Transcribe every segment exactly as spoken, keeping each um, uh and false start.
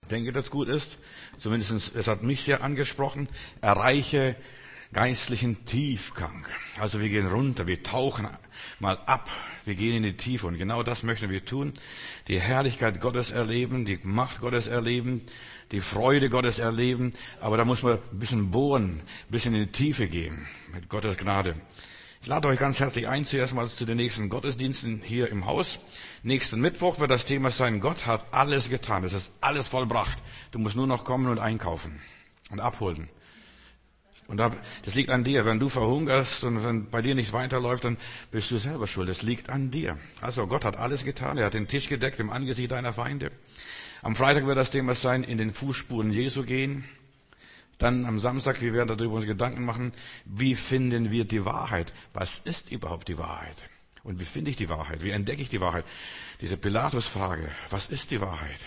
denke, dass gut ist. Zumindest, es hat mich sehr angesprochen. Erreiche geistlichen Tiefgang. Also wir gehen runter, wir tauchen mal ab, wir gehen in die Tiefe und genau das möchten wir tun. Die Herrlichkeit Gottes erleben, die Macht Gottes erleben, die Freude Gottes erleben, aber da muss man ein bisschen bohren, ein bisschen in die Tiefe gehen, mit Gottes Gnade. Ich lade euch ganz herzlich ein, zuerst mal zu den nächsten Gottesdiensten hier im Haus. Nächsten Mittwoch wird das Thema sein, Gott hat alles getan, es ist alles vollbracht. Du musst nur noch kommen und einkaufen und abholen. Und das liegt an dir. Wenn du verhungerst und wenn bei dir nicht weiterläuft, dann bist du selber schuld. Es liegt an dir. Also Gott hat alles getan. Er hat den Tisch gedeckt im Angesicht deiner Feinde. Am Freitag wird das Thema sein, in den Fußspuren Jesu gehen. Dann am Samstag, wir werden darüber uns Gedanken machen, wie finden wir die Wahrheit? Was ist überhaupt die Wahrheit? Und wie finde ich die Wahrheit? Wie entdecke ich die Wahrheit? Diese Pilatus-Frage, was ist die Wahrheit?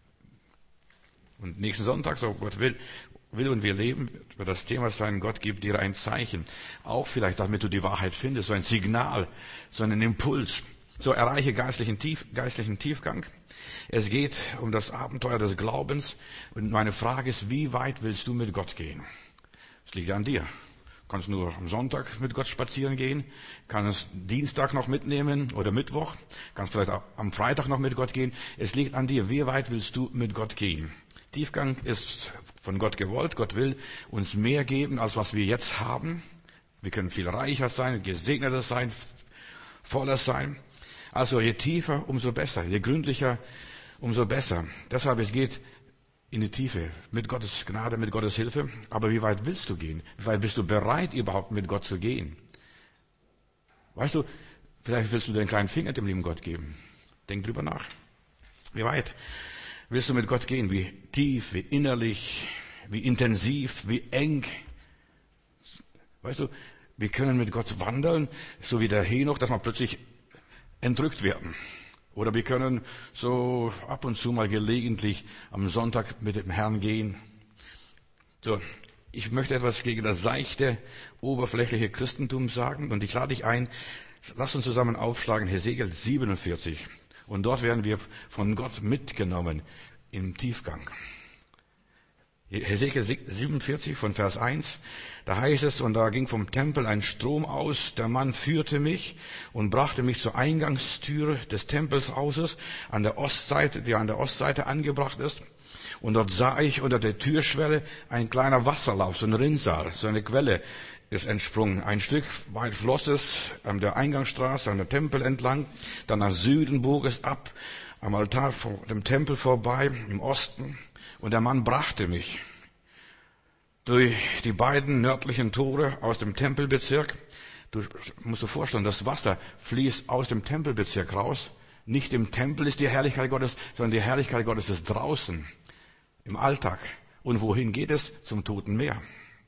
Und nächsten Sonntag, so Gott will, will und wir leben, wird das Thema sein, Gott gibt dir ein Zeichen. Auch vielleicht, damit du die Wahrheit findest, so ein Signal, so einen Impuls. So erreiche geistlichen, Tief, geistlichen Tiefgang. Es geht um das Abenteuer des Glaubens. Und meine Frage ist, wie weit willst du mit Gott gehen? Es liegt an dir. Du kannst nur am Sonntag mit Gott spazieren gehen, kannst Dienstag noch mitnehmen oder Mittwoch, kannst vielleicht auch am Freitag noch mit Gott gehen. Es liegt an dir, wie weit willst du mit Gott gehen? Tiefgang ist von Gott gewollt. Gott will uns mehr geben, als was wir jetzt haben. Wir können viel reicher sein, gesegneter sein, voller sein. Also je tiefer, umso besser. Je gründlicher, umso besser. Deshalb, es geht in die Tiefe, mit Gottes Gnade, mit Gottes Hilfe. Aber wie weit willst du gehen? Wie weit bist du bereit, überhaupt mit Gott zu gehen? Weißt du, vielleicht willst du den kleinen Finger dem lieben Gott geben. Denk drüber nach. Wie weit willst du mit Gott gehen? Wie tief, wie innerlich, wie intensiv, wie eng? Weißt du, wir können mit Gott wandeln, so wie der Henoch, dass wir plötzlich entrückt werden. Oder wir können so ab und zu mal gelegentlich am Sonntag mit dem Herrn gehen. So, ich möchte etwas gegen das seichte, oberflächliche Christentum sagen und ich lade dich ein, lass uns zusammen aufschlagen, Hesekiel siebenundvierzig. Und dort werden wir von Gott mitgenommen im Tiefgang. Hesekiel siebenundvierzig von Vers eins, da heißt es, und da ging vom Tempel ein Strom aus, der Mann führte mich und brachte mich zur Eingangstüre des Tempelhauses an der Ostseite, die an der Ostseite angebracht ist. Und dort sah ich unter der Türschwelle ein kleiner Wasserlauf, so ein Rinnsal, so eine Quelle ist entsprungen. Ein Stück weit floss es an der Eingangsstraße, an der Tempel entlang, dann nach Süden bog es ab, am Altar vor dem Tempel vorbei, im Osten. Und der Mann brachte mich durch die beiden nördlichen Tore aus dem Tempelbezirk. Du musst dir vorstellen, das Wasser fließt aus dem Tempelbezirk raus. Nicht im Tempel ist die Herrlichkeit Gottes, sondern die Herrlichkeit Gottes ist draußen, im Alltag. Und wohin geht es? Zum Toten Meer.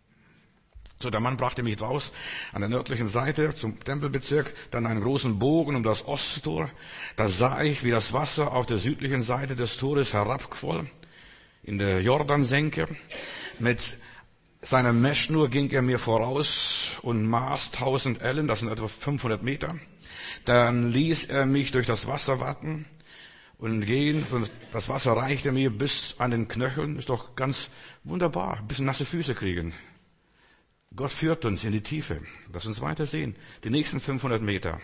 So, der Mann brachte mich raus an der nördlichen Seite zum Tempelbezirk, dann einen großen Bogen um das Osttor. Da sah ich, wie das Wasser auf der südlichen Seite des Tores herabquoll. In der Jordansenke. Mit seiner Messschnur ging er mir voraus und maß tausend Ellen, das sind etwa fünfhundert Meter. Dann ließ er mich durch das Wasser watten und gehen. Und das Wasser reichte mir bis an den Knöcheln. Ist doch ganz wunderbar. Ein bisschen nasse Füße kriegen. Gott führt uns in die Tiefe. Lass uns weiter sehen. Die nächsten fünfhundert Meter.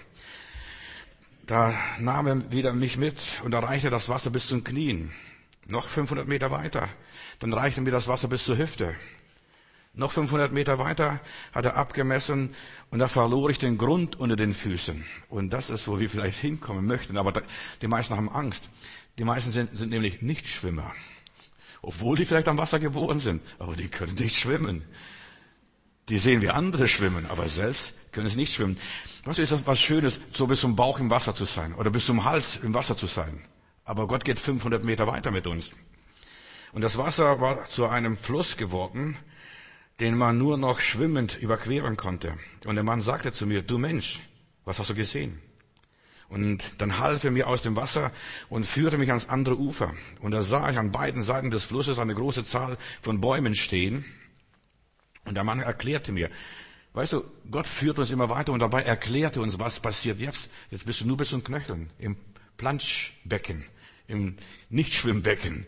Da nahm er wieder mich mit und da reichte das Wasser bis zum Knien. Noch fünfhundert Meter weiter, dann reichte mir das Wasser bis zur Hüfte. Noch fünfhundert Meter weiter hat er abgemessen und da verlor ich den Grund unter den Füßen. Und das ist, wo wir vielleicht hinkommen möchten, aber die meisten haben Angst. Die meisten sind, sind nämlich Nichtschwimmer. Obwohl die vielleicht am Wasser geboren sind, aber die können nicht schwimmen. Die sehen wie andere schwimmen, aber selbst können sie nicht schwimmen. Was ist das was Schönes, so bis zum Bauch im Wasser zu sein oder bis zum Hals im Wasser zu sein? Aber Gott geht fünfhundert Meter weiter mit uns. Und das Wasser war zu einem Fluss geworden, den man nur noch schwimmend überqueren konnte. Und der Mann sagte zu mir, du Mensch, was hast du gesehen? Und dann half er mir aus dem Wasser und führte mich ans andere Ufer. Und da sah ich an beiden Seiten des Flusses eine große Zahl von Bäumen stehen. Und der Mann erklärte mir, weißt du, Gott führt uns immer weiter und dabei erklärte uns, was passiert jetzt. Jetzt bist du nur bis zum Knöcheln, im Planschbecken, im Nichtschwimmbecken.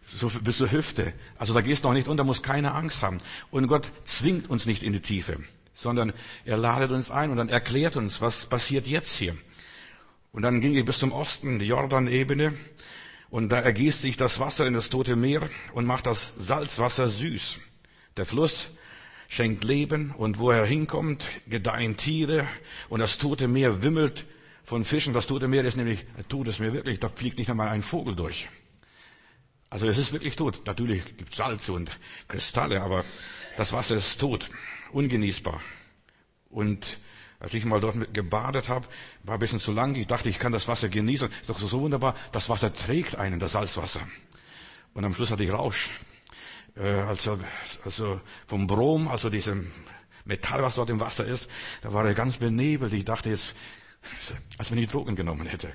so bis zur Hüfte. Also da gehst du noch nicht unter, musst keine Angst haben. Und Gott zwingt uns nicht in die Tiefe, sondern er ladet uns ein und dann erklärt uns, was passiert jetzt hier. Und dann ging ich bis zum Osten, die Jordanebene, und da ergießt sich das Wasser in das Tote Meer und macht das Salzwasser süß. Der Fluss schenkt Leben und wo er hinkommt, gedeihen Tiere und das Tote Meer wimmelt von Fischen. Das Tote Meer ist nämlich ein totes Meer wirklich, da fliegt nicht einmal ein Vogel durch. Also es ist wirklich tot. Natürlich gibt es Salze und Kristalle, aber das Wasser ist tot, ungenießbar. Und als ich mal dort gebadet habe, war ein bisschen zu lang. Ich dachte, ich kann das Wasser genießen. Ist doch so wunderbar. Das Wasser trägt einen, das Salzwasser. Und am Schluss hatte ich Rausch. Also, also vom Brom, also diesem Metall, was dort im Wasser ist, da war er ganz benebelt. Ich dachte jetzt, als wenn ich Drogen genommen hätte.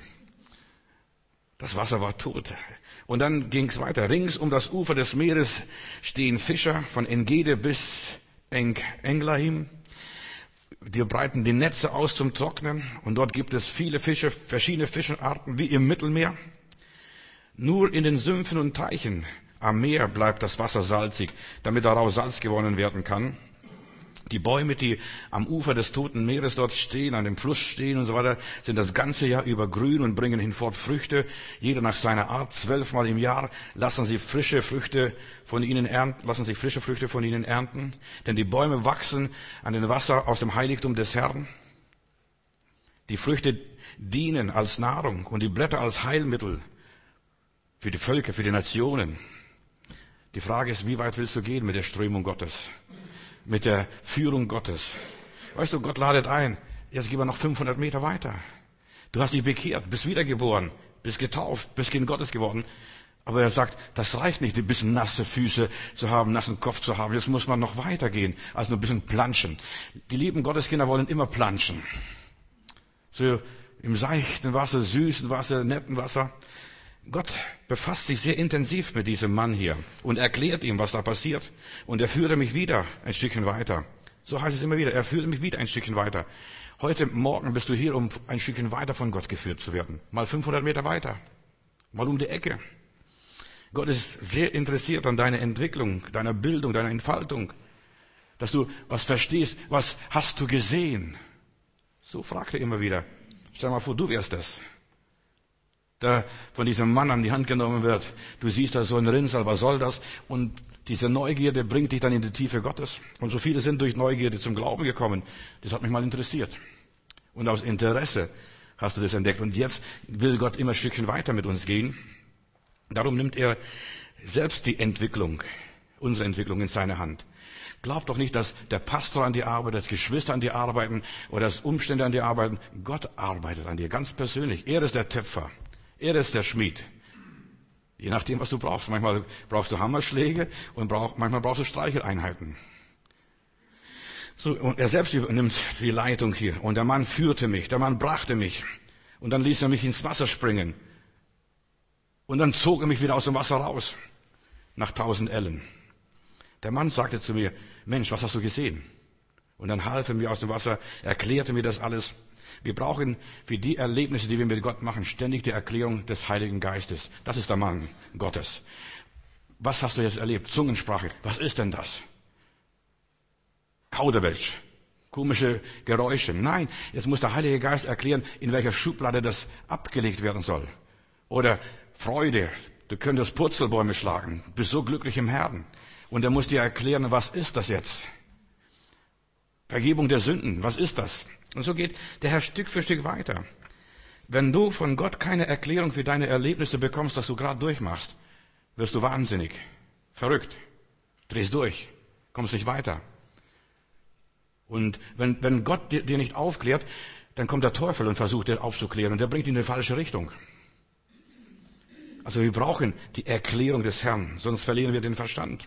Das Wasser war tot. Und dann ging es weiter. Rings um das Ufer des Meeres stehen Fischer von Engede bis Englaim. Die breiten die Netze aus zum Trocknen. Und dort gibt es viele Fische, verschiedene Fischarten wie im Mittelmeer. Nur in den Sümpfen und Teichen am Meer bleibt das Wasser salzig, damit daraus Salz gewonnen werden kann. Die Bäume, die am Ufer des Toten Meeres dort stehen, an dem Fluss stehen und so weiter, sind das ganze Jahr über grün und bringen hinfort Früchte, jeder nach seiner Art. Zwölfmal im Jahr lassen sie frische Früchte von ihnen ernten, lassen sich frische Früchte von ihnen ernten, denn die Bäume wachsen an dem Wasser aus dem Heiligtum des Herrn. Die Früchte dienen als Nahrung und die Blätter als Heilmittel für die Völker, für die Nationen. Die Frage ist, wie weit willst du gehen mit der Strömung Gottes, mit der Führung Gottes? Weißt du, Gott ladet ein. Jetzt gehen wir noch fünfhundert Meter weiter. Du hast dich bekehrt, bist wiedergeboren, bist getauft, bist Kind Gottes geworden. Aber er sagt, das reicht nicht, ein bisschen nasse Füße zu haben, nassen Kopf zu haben. Jetzt muss man noch weitergehen, als nur ein bisschen planschen. Die lieben Gotteskinder wollen immer planschen. So im seichten Wasser, süßen Wasser, netten Wasser. Gott befasst sich sehr intensiv mit diesem Mann hier und erklärt ihm, was da passiert. Und er führte mich wieder ein Stückchen weiter. So heißt es immer wieder, er führte mich wieder ein Stückchen weiter. Heute Morgen bist du hier, um ein Stückchen weiter von Gott geführt zu werden. Mal fünfhundert Meter weiter. Mal um die Ecke. Gott ist sehr interessiert an deiner Entwicklung, deiner Bildung, deiner Entfaltung. Dass du was verstehst, was hast du gesehen? So fragt er immer wieder. Stell dir mal vor, du wärst das. Da von diesem Mann an die Hand genommen wird. Du siehst da so ein Rinnsal, was soll das? Und diese Neugierde bringt dich dann in die Tiefe Gottes. Und so viele sind durch Neugierde zum Glauben gekommen. Das hat mich mal interessiert. Und aus Interesse hast du das entdeckt. Und jetzt will Gott immer ein Stückchen weiter mit uns gehen. Darum nimmt er selbst die Entwicklung, unsere Entwicklung in seine Hand. Glaub doch nicht, dass der Pastor an dir arbeitet, dass Geschwister an dir arbeiten oder dass Umstände an dir arbeiten. Gott arbeitet an dir, ganz persönlich. Er ist der Töpfer. Er ist der Schmied. Je nachdem, was du brauchst. Manchmal brauchst du Hammerschläge und brauch, manchmal brauchst du Streicheleinheiten. So, und er selbst übernimmt die Leitung hier. Und der Mann führte mich, der Mann brachte mich. Und dann ließ er mich ins Wasser springen. Und dann zog er mich wieder aus dem Wasser raus. Nach tausend Ellen. Der Mann sagte zu mir, Mensch, was hast du gesehen? Und dann half er mir aus dem Wasser, erklärte mir das alles. Wir brauchen für die Erlebnisse, die wir mit Gott machen, ständig die Erklärung des Heiligen Geistes. Das ist der Mann Gottes. Was hast du jetzt erlebt? Zungensprache. Was ist denn das? Kauderwelsch. Komische Geräusche. Nein, jetzt muss der Heilige Geist erklären, in welcher Schublade das abgelegt werden soll. Oder Freude. Du könntest Purzelbäume schlagen. Du bist so glücklich im Herrn. Und er muss dir erklären, was ist das jetzt? Vergebung der Sünden. Was ist das? Und so geht der Herr Stück für Stück weiter. Wenn du von Gott keine Erklärung für deine Erlebnisse bekommst, dass du gerade durchmachst, wirst du wahnsinnig, verrückt, drehst durch, kommst nicht weiter. Und wenn, wenn Gott dir, dir nicht aufklärt, dann kommt der Teufel und versucht dir aufzuklären und der bringt ihn in die falsche Richtung. Also wir brauchen die Erklärung des Herrn, sonst verlieren wir den Verstand.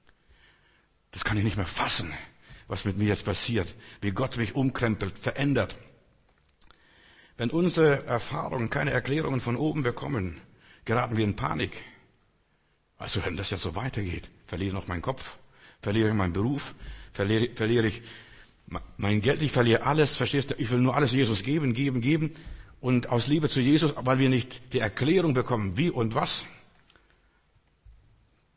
Das kann ich nicht mehr fassen, was mit mir jetzt passiert, wie Gott mich umkrempelt, verändert. Wenn unsere Erfahrungen keine Erklärungen von oben bekommen, geraten wir in Panik. Also wenn das jetzt so weitergeht, verliere ich noch meinen Kopf, verliere ich meinen Beruf, verliere, verliere ich mein Geld, ich verliere alles, verstehst du? Ich will nur alles Jesus geben, geben, geben. Und aus Liebe zu Jesus, weil wir nicht die Erklärung bekommen, wie und was.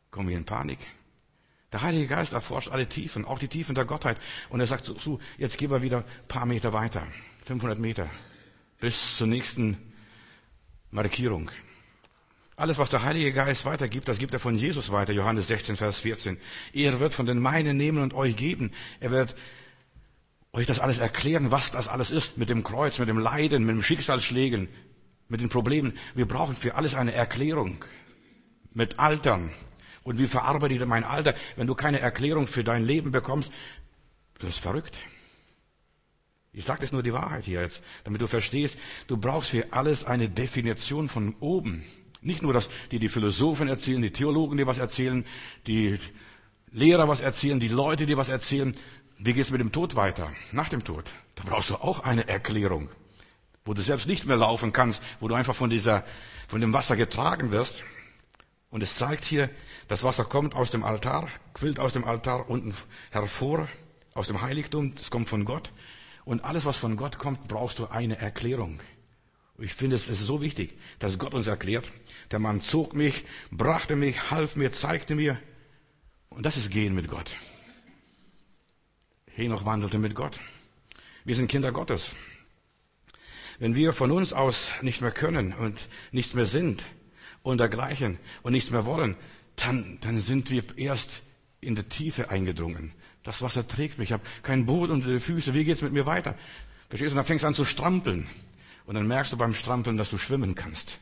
kommen wir in Panik. Der Heilige Geist erforscht alle Tiefen, auch die Tiefen der Gottheit. Und er sagt so, so jetzt gehen wir wieder ein paar Meter weiter, fünfhundert Meter, bis zur nächsten Markierung. Alles, was der Heilige Geist weitergibt, das gibt er von Jesus weiter. Johannes sechzehn, Vers vierzehn. Er wird von den meinen nehmen und euch geben. Er wird euch das alles erklären, was das alles ist, mit dem Kreuz, mit dem Leiden, mit dem Schicksalsschlägen, mit den Problemen. Wir brauchen für alles eine Erklärung. Mit Altern. Und wie verarbeite ich mein Alter? Wenn du keine Erklärung für dein Leben bekommst, du bist verrückt. Ich sage das nur die Wahrheit hier jetzt, damit du verstehst, du brauchst für alles eine Definition von oben. Nicht nur, dass die, die Philosophen erzählen, die Theologen, die was erzählen, die Lehrer was erzählen, die Leute, die was erzählen. Wie geht's mit dem Tod weiter? Nach dem Tod. Da brauchst du auch eine Erklärung, wo du selbst nicht mehr laufen kannst, wo du einfach von dieser, von dem Wasser getragen wirst. Und es zeigt hier, das Wasser kommt aus dem Altar, quillt aus dem Altar unten hervor, aus dem Heiligtum, es kommt von Gott. Und alles, was von Gott kommt, brauchst du eine Erklärung. Ich finde, es ist so wichtig, dass Gott uns erklärt. Der Mann zog mich, brachte mich, half mir, zeigte mir. Und das ist Gehen mit Gott. Henoch wandelte mit Gott. Wir sind Kinder Gottes. Wenn wir von uns aus nicht mehr können und nichts mehr sind und dergleichen und nichts mehr wollen, dann, dann sind wir erst in der Tiefe eingedrungen. Das Wasser trägt mich. Ich habe keinen Boden unter die Füße. Wie geht's mit mir weiter? Verstehst du? Und dann fängst du an zu strampeln. Und dann merkst du beim Strampeln, dass du schwimmen kannst.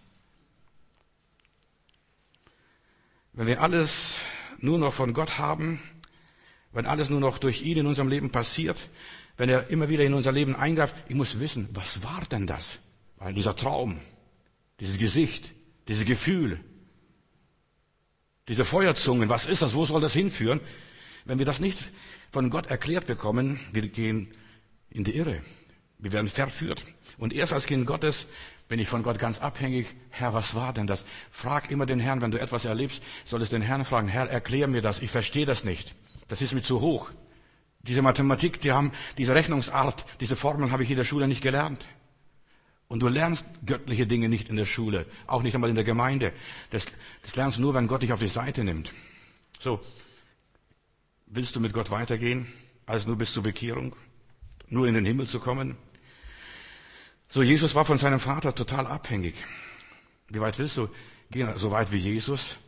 Wenn wir alles nur noch von Gott haben, wenn alles nur noch durch ihn in unserem Leben passiert, wenn er immer wieder in unser Leben eingreift, ich muss wissen, was war denn das? Weil dieser Traum, dieses Gesicht, dieses Gefühl, diese Feuerzungen, was ist das? Wo soll das hinführen? Wenn wir das nicht von Gott erklärt bekommen, wir gehen in die Irre. Wir werden verführt. Und erst als Kind Gottes bin ich von Gott ganz abhängig. Herr, was war denn das? Frag immer den Herrn, wenn du etwas erlebst, solltest den Herrn fragen, Herr, erklär mir das. Ich verstehe das nicht. Das ist mir zu hoch. Diese Mathematik, die haben, diese Rechnungsart, diese Formeln habe ich in der Schule nicht gelernt. Und du lernst göttliche Dinge nicht in der Schule, auch nicht einmal in der Gemeinde. Das, das lernst du nur, wenn Gott dich auf die Seite nimmt. So, willst du mit Gott weitergehen, als nur bis zur Bekehrung, nur in den Himmel zu kommen? So, Jesus war von seinem Vater total abhängig. Wie weit willst du gehen? So weit wie Jesus?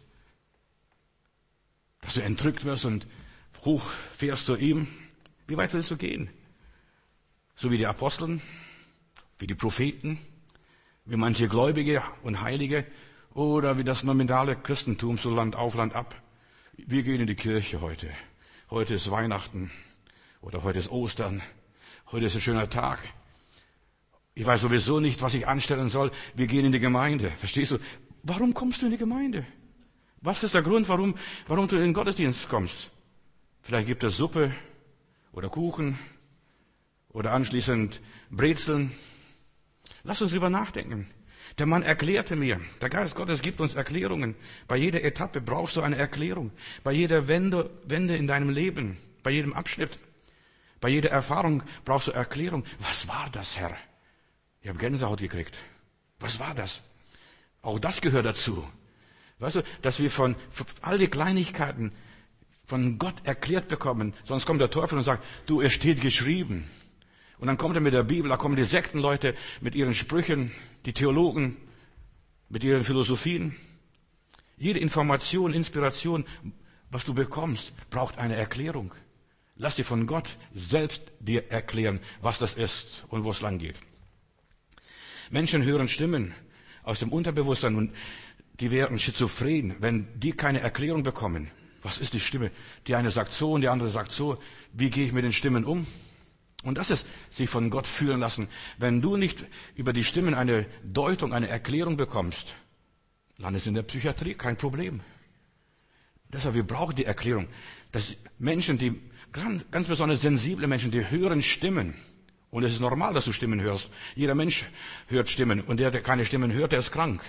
Dass du entrückt wirst und hoch fährst zu ihm? Wie weit willst du gehen? So wie die Aposteln, wie die Propheten, wie manche Gläubige und Heilige oder wie das nominale Christentum so Land auf, Land ab. Wir gehen in die Kirche heute. Heute ist Weihnachten oder heute ist Ostern. Heute ist ein schöner Tag. Ich weiß sowieso nicht, was ich anstellen soll. Wir gehen in die Gemeinde. Verstehst du? Warum kommst du in die Gemeinde? Was ist der Grund, warum, warum du in den Gottesdienst kommst? Vielleicht gibt es Suppe oder Kuchen oder anschließend Brezeln. Lass uns drüber nachdenken. Der Mann erklärte mir, der Geist Gottes gibt uns Erklärungen. Bei jeder Etappe brauchst du eine Erklärung. Bei jeder Wende, Wende in deinem Leben, bei jedem Abschnitt, bei jeder Erfahrung brauchst du Erklärung. Was war das, Herr? Ich habe Gänsehaut gekriegt. Was war das? Auch das gehört dazu. Weißt du, dass wir von all die Kleinigkeiten von Gott erklärt bekommen. Sonst kommt der Teufel und sagt, du, es steht geschrieben. Und dann kommt er mit der Bibel, da kommen die Sektenleute mit ihren Sprüchen, die Theologen mit ihren Philosophien. Jede Information, Inspiration, was du bekommst, braucht eine Erklärung. Lass dir von Gott selbst dir erklären, was das ist und wo es lang geht. Menschen hören Stimmen aus dem Unterbewusstsein und die werden schizophren, wenn die keine Erklärung bekommen. Was ist die Stimme? Die eine sagt so und die andere sagt so. Wie gehe ich mit den Stimmen um? Und das ist sich von Gott führen lassen. Wenn du nicht über die Stimmen eine Deutung, eine Erklärung bekommst, landest du in der Psychiatrie, kein Problem. Deshalb, wir brauchen die Erklärung. Dass Menschen, die ganz besonders sensible Menschen, die hören Stimmen. Und es ist normal, dass du Stimmen hörst. Jeder Mensch hört Stimmen. Und der, der keine Stimmen hört, der ist krank.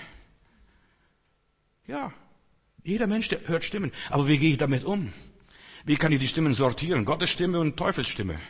Ja, jeder Mensch der hört Stimmen. Aber wie gehe ich damit um? Wie kann ich die Stimmen sortieren? Gottes Stimme und Teufels Stimme.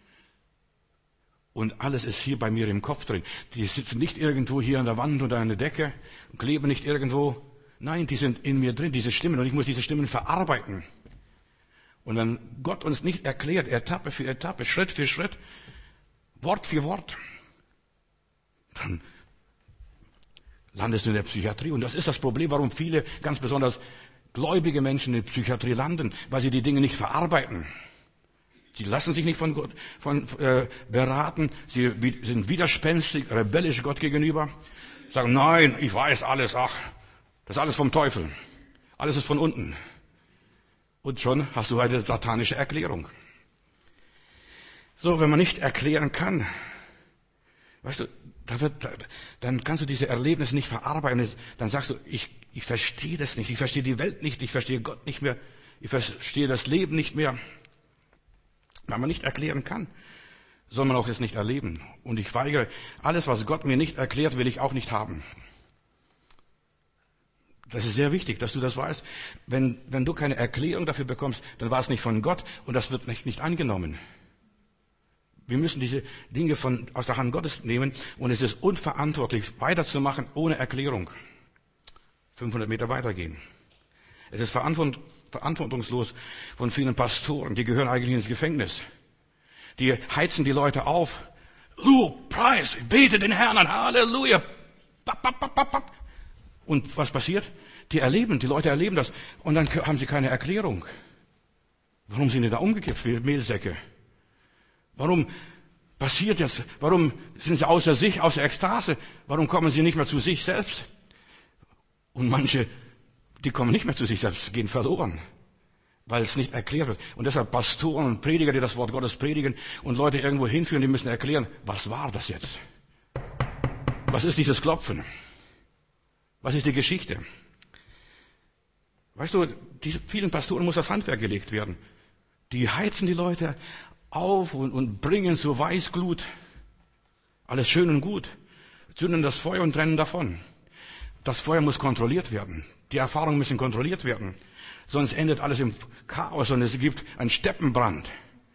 Und alles ist hier bei mir im Kopf drin. Die sitzen nicht irgendwo hier an der Wand oder an der Decke, kleben nicht irgendwo, Nein, die sind in mir drin, diese Stimmen, und ich muss diese Stimmen verarbeiten. Und wenn Gott uns nicht erklärt, Etappe für Etappe, Schritt für Schritt, Wort für Wort, dann landest du in der Psychiatrie. Und das ist das Problem, warum viele, ganz besonders gläubige Menschen in der Psychiatrie landen, weil sie die Dinge nicht verarbeiten. Sie lassen sich nicht von Gott von, äh, beraten, sie wie, sind widerspenstig, rebellisch Gott gegenüber, sagen, nein, ich weiß alles, ach, das ist alles vom Teufel, alles ist von unten. Und schon hast du eine satanische Erklärung. So, wenn man nicht erklären kann, weißt du, da wird, dann kannst du diese Erlebnisse nicht verarbeiten. Dann sagst du, ich, ich verstehe das nicht, ich verstehe die Welt nicht, ich verstehe Gott nicht mehr, ich verstehe das Leben nicht mehr. Wenn man nicht erklären kann, soll man auch das nicht erleben. Und ich weigere, alles, was Gott mir nicht erklärt, will ich auch nicht haben. Das ist sehr wichtig, dass du das weißt. Wenn, wenn du keine Erklärung dafür bekommst, dann war es nicht von Gott und das wird nicht, nicht angenommen. Wir müssen diese Dinge von, aus der Hand Gottes nehmen und es ist unverantwortlich, weiterzumachen ohne Erklärung. fünfhundert Meter weitergehen. Es ist verantwort, verantwortungslos von vielen Pastoren, die gehören eigentlich ins Gefängnis. Die heizen die Leute auf. Oh, Preis, bete den Herrn an, Halleluja. Und was passiert? Die erleben, die Leute erleben das und dann haben sie keine Erklärung. Warum sind die da umgekippt wie Mehlsäcke? Warum passiert das? Warum sind sie außer sich, außer Ekstase? Warum kommen sie nicht mehr zu sich selbst? Und manche, die kommen nicht mehr zu sich selbst, gehen verloren, weil es nicht erklärt wird. Und deshalb Pastoren und Prediger, die das Wort Gottes predigen und Leute irgendwo hinführen, die müssen erklären, was war das jetzt? Was ist dieses Klopfen? Was ist die Geschichte? Weißt du, diese vielen Pastoren muss das Handwerk gelegt werden. Die heizen die Leute auf und, und bringen zur Weißglut. Alles schön und gut. Zünden das Feuer und rennen davon. Das Feuer muss kontrolliert werden. Die Erfahrungen müssen kontrolliert werden. Sonst endet alles im Chaos und es gibt einen Steppenbrand.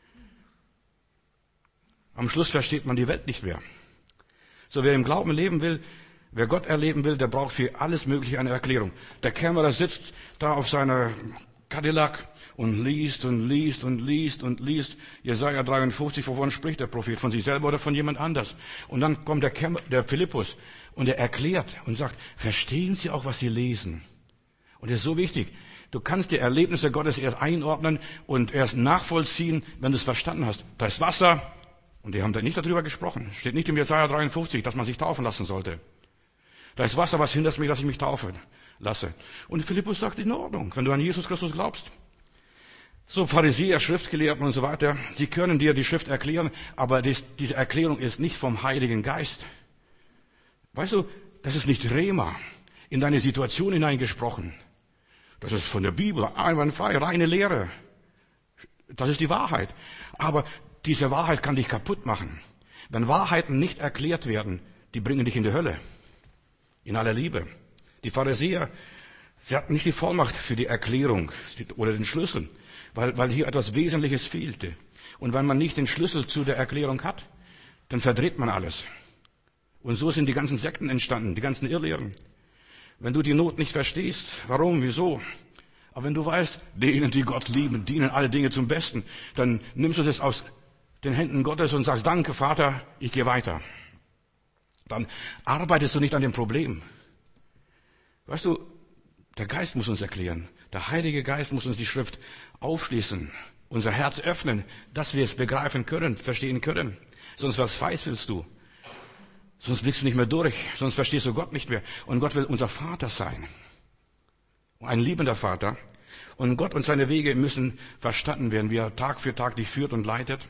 Am Schluss versteht man die Welt nicht mehr. So, wer im Glauben leben will, wer Gott erleben will, der braucht für alles Mögliche eine Erklärung. Der Kämmerer sitzt da auf seiner Cadillac und liest und liest und liest und liest. Jesaja dreiundfünfzig, wovon spricht der Prophet? Von sich selber oder von jemand anders? Und dann kommt der, Kämmer, der Philippus und er erklärt und sagt, verstehen Sie auch, was Sie lesen? Und das ist so wichtig. Du kannst die Erlebnisse Gottes erst einordnen und erst nachvollziehen, wenn du es verstanden hast. Da ist Wasser und die haben da nicht darüber gesprochen. Steht nicht im Jesaja dreiundfünfzig, dass man sich taufen lassen sollte. Da ist Wasser, was hindert mich, dass ich mich taufe lasse. Und Philippus sagt, in Ordnung, wenn du an Jesus Christus glaubst. So Pharisäer, Schriftgelehrten und so weiter, sie können dir die Schrift erklären, aber dies, diese Erklärung ist nicht vom Heiligen Geist. Weißt du, das ist nicht Rema, in deine Situation hineingesprochen. Das ist von der Bibel, einwandfrei, reine Lehre. Das ist die Wahrheit. Aber diese Wahrheit kann dich kaputt machen. Wenn Wahrheiten nicht erklärt werden, die bringen dich in die Hölle. In aller Liebe. Die Pharisäer, sie hatten nicht die Vollmacht für die Erklärung oder den Schlüssel, weil, weil hier etwas Wesentliches fehlte. Und wenn man nicht den Schlüssel zu der Erklärung hat, dann verdreht man alles. Und so sind die ganzen Sekten entstanden, die ganzen Irrlehren. Wenn du die Not nicht verstehst, warum, wieso, aber wenn du weißt, denen, die Gott lieben, dienen alle Dinge zum Besten, dann nimmst du das aus den Händen Gottes und sagst, danke Vater, ich gehe weiter. Dann arbeitest du nicht an dem Problem. Weißt du, der Geist muss uns erklären. Der Heilige Geist muss uns die Schrift aufschließen, unser Herz öffnen, dass wir es begreifen können, verstehen können. Sonst was verzweifelst du. Sonst blickst du nicht mehr durch, sonst verstehst du Gott nicht mehr. Und Gott will unser Vater sein. Ein liebender Vater. Und Gott und seine Wege müssen verstanden werden, wie er Tag für Tag dich führt und leitet.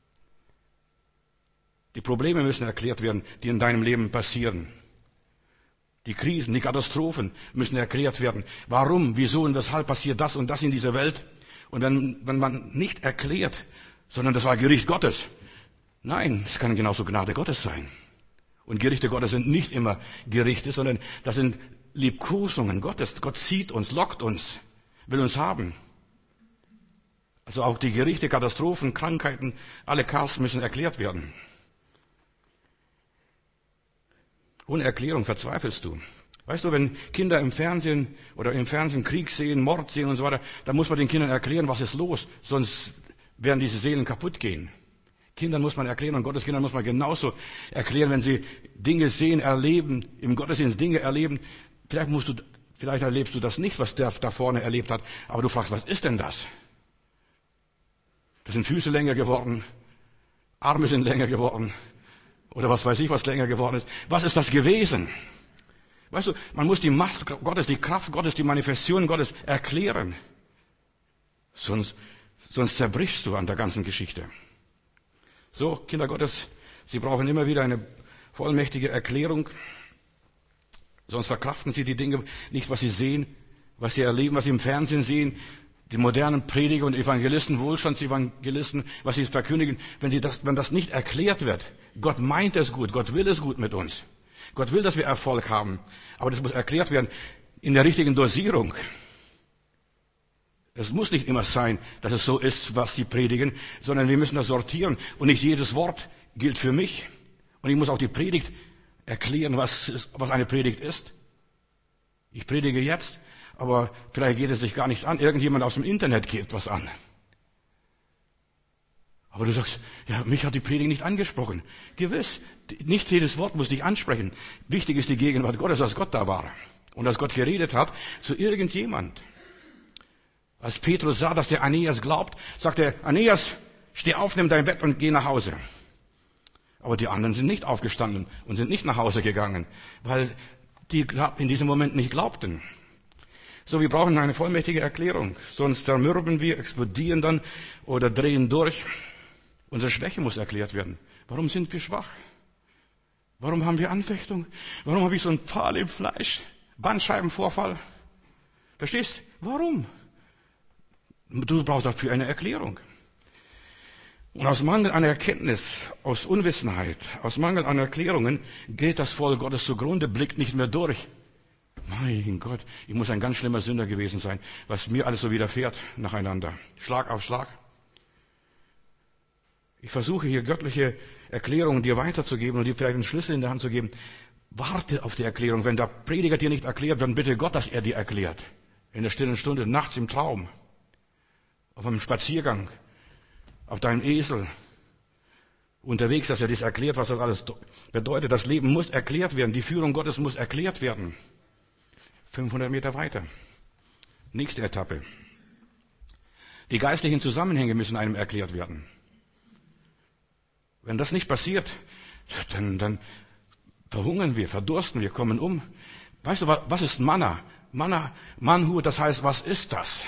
Die Probleme müssen erklärt werden, die in deinem Leben passieren. Die Krisen, die Katastrophen müssen erklärt werden. Warum, wieso und weshalb passiert das und das in dieser Welt? Und wenn, wenn man nicht erklärt, sondern das war Gericht Gottes. Nein, es kann genauso Gnade Gottes sein. Und Gerichte Gottes sind nicht immer Gerichte, sondern das sind Liebkosungen Gottes. Gott zieht uns, lockt uns, will uns haben. Also auch die Gerichte, Katastrophen, Krankheiten, alle Chaos müssen erklärt werden. Ohne Erklärung verzweifelst du. Weißt du, wenn Kinder im Fernsehen oder im Fernsehen Krieg sehen, Mord sehen und so weiter, dann muss man den Kindern erklären, was ist los, sonst werden diese Seelen kaputt gehen. Kindern muss man erklären und Gottes Kindern muss man genauso erklären, wenn sie Dinge sehen, erleben, im Gottesdienst Dinge erleben. Vielleicht musst du, vielleicht erlebst du das nicht, was der da vorne erlebt hat, aber du fragst, was ist denn das? Das sind Füße länger geworden, Arme sind länger geworden oder was weiß ich, was länger geworden ist. Was ist das gewesen? Weißt du, man muss die Macht Gottes, die Kraft Gottes, die Manifestation Gottes erklären. Sonst, sonst zerbrichst du an der ganzen Geschichte. So, Kinder Gottes, Sie brauchen immer wieder eine vollmächtige Erklärung. Sonst verkraften Sie die Dinge nicht, was Sie sehen, was Sie erleben, was Sie im Fernsehen sehen. Die modernen Prediger und Evangelisten, Wohlstandsevangelisten, was sie verkündigen, wenn, sie das, wenn das nicht erklärt wird. Gott meint es gut, Gott will es gut mit uns. Gott will, dass wir Erfolg haben. Aber das muss erklärt werden in der richtigen Dosierung. Es muss nicht immer sein, dass es so ist, was sie predigen, sondern wir müssen das sortieren. Und nicht jedes Wort gilt für mich. Und ich muss auch die Predigt erklären, was, ist, was eine Predigt ist. Ich predige jetzt, aber vielleicht geht es dich gar nicht an. Irgendjemand aus dem Internet gibt was an. Aber du sagst, ja, mich hat die Predigt nicht angesprochen. Gewiss, nicht jedes Wort muss dich ansprechen. Wichtig ist die Gegenwart Gottes, dass Gott da war. Und dass Gott geredet hat zu irgendjemand. Als Petrus sah, dass der Aeneas glaubt, sagte er, Aeneas, steh auf, nimm dein Bett und geh nach Hause. Aber die anderen sind nicht aufgestanden und sind nicht nach Hause gegangen, weil die in diesem Moment nicht glaubten. So, wir brauchen eine vollmächtige Erklärung. Sonst zermürben wir, explodieren dann oder drehen durch. Unsere Schwäche muss erklärt werden. Warum sind wir schwach? Warum haben wir Anfechtung? Warum habe ich so einen Pfahl im Fleisch? Bandscheibenvorfall? Verstehst? Warum? Du brauchst dafür eine Erklärung. Und aus Mangel an Erkenntnis, aus Unwissenheit, aus Mangel an Erklärungen geht das Volk Gottes zugrunde, blickt nicht mehr durch. Mein Gott, ich muss ein ganz schlimmer Sünder gewesen sein, was mir alles so widerfährt nacheinander. Schlag auf Schlag. Ich versuche hier göttliche Erklärungen dir weiterzugeben und dir vielleicht einen Schlüssel in der Hand zu geben. Warte auf die Erklärung. Wenn der Prediger dir nicht erklärt, dann bitte Gott, dass er dir erklärt. In der stillen Stunde, nachts im Traum, auf einem Spaziergang, auf deinem Esel, unterwegs, dass er dir erklärt, was das alles bedeutet. Das Leben muss erklärt werden. Die Führung Gottes muss erklärt werden. fünfhundert Meter weiter. Nächste Etappe. Die geistlichen Zusammenhänge müssen einem erklärt werden. Wenn das nicht passiert, dann, dann verhungern wir, verdursten wir, kommen um. Weißt du, was ist Manna? Manna, Manhu, das heißt, was ist das?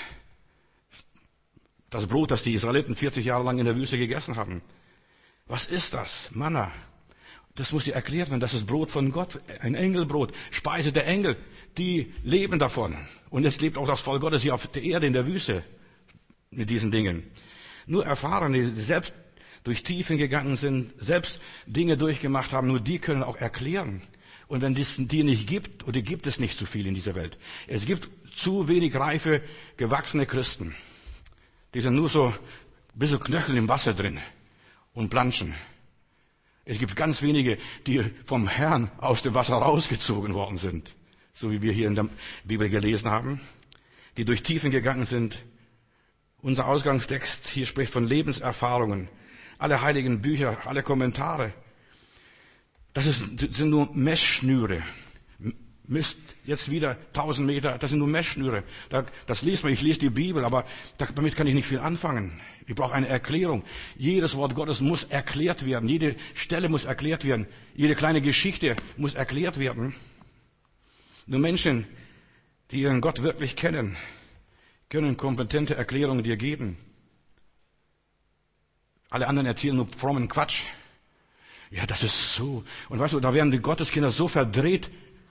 Das Brot, das die Israeliten vierzig Jahre lang in der Wüste gegessen haben. Was ist das? Manna. Das muss dir erklärt werden. Das ist Brot von Gott, ein Engelbrot, Speise der Engel. Die leben davon. Und es lebt auch das Volk Gottes hier auf der Erde, in der Wüste, mit diesen Dingen. Nur Erfahrene, die selbst durch Tiefen gegangen sind, selbst Dinge durchgemacht haben, nur die können auch erklären. Und wenn es die nicht gibt, oder gibt es nicht zu viel in dieser Welt. Es gibt zu wenig reife, gewachsene Christen. Die sind nur so ein bisschen Knöchel im Wasser drin und planschen. Es gibt ganz wenige, die vom Herrn aus dem Wasser rausgezogen worden sind. So wie wir hier in der Bibel gelesen haben. Die durch Tiefen gegangen sind. Unser Ausgangstext hier spricht von Lebenserfahrungen. Alle heiligen Bücher, alle Kommentare. Das ist, sind nur Messschnüre. Misst jetzt wieder tausend Meter, das sind nur Messschnüre. Das liest man, ich lese die Bibel, aber damit kann ich nicht viel anfangen. Ich brauche eine Erklärung. Jedes Wort Gottes muss erklärt werden. Jede Stelle muss erklärt werden. Jede kleine Geschichte muss erklärt werden. Nur Menschen, die ihren Gott wirklich kennen, können kompetente Erklärungen dir geben. Alle anderen erzählen nur frommen Quatsch. Ja, das ist so. Und weißt du, da werden die Gotteskinder so verdreht.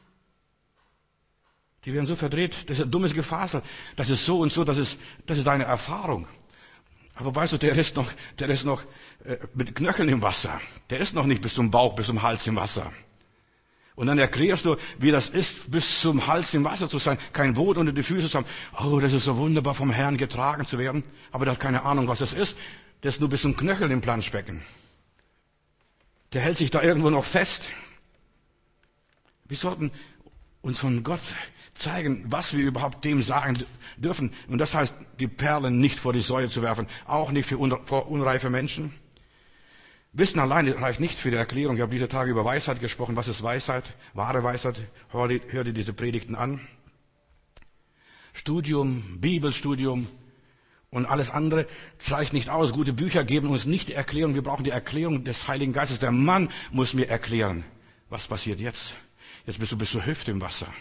Die werden so verdreht. Das ist ein dummes Gefasel. Das ist so und so. Das ist, das ist deine Erfahrung. Aber weißt du, der ist noch, der ist noch äh, mit Knöcheln im Wasser. Der ist noch nicht bis zum Bauch, bis zum Hals im Wasser. Und dann erklärst du, wie das ist, bis zum Hals im Wasser zu sein, kein Boot unter die Füße zu haben. Oh, das ist so wunderbar, vom Herrn getragen zu werden. Aber der hat keine Ahnung, was das ist. Der ist nur bis zum Knöchel im Planschbecken. Der hält sich da irgendwo noch fest. Wir sollten uns von Gott zeigen, was wir überhaupt dem sagen dürfen. Und das heißt, die Perlen nicht vor die Säue zu werfen, auch nicht für un- vor unreife Menschen. Wissen alleine reicht nicht für die Erklärung. Ich habe diese Tage über Weisheit gesprochen. Was ist Weisheit? Wahre Weisheit. Hör dir, hör dir diese Predigten an. Studium, Bibelstudium und alles andere zeigt nicht aus. Gute Bücher geben uns nicht die Erklärung. Wir brauchen die Erklärung des Heiligen Geistes. Der Mann muss mir erklären, was passiert jetzt. Jetzt bist du bis zur Hüfte im Wasser.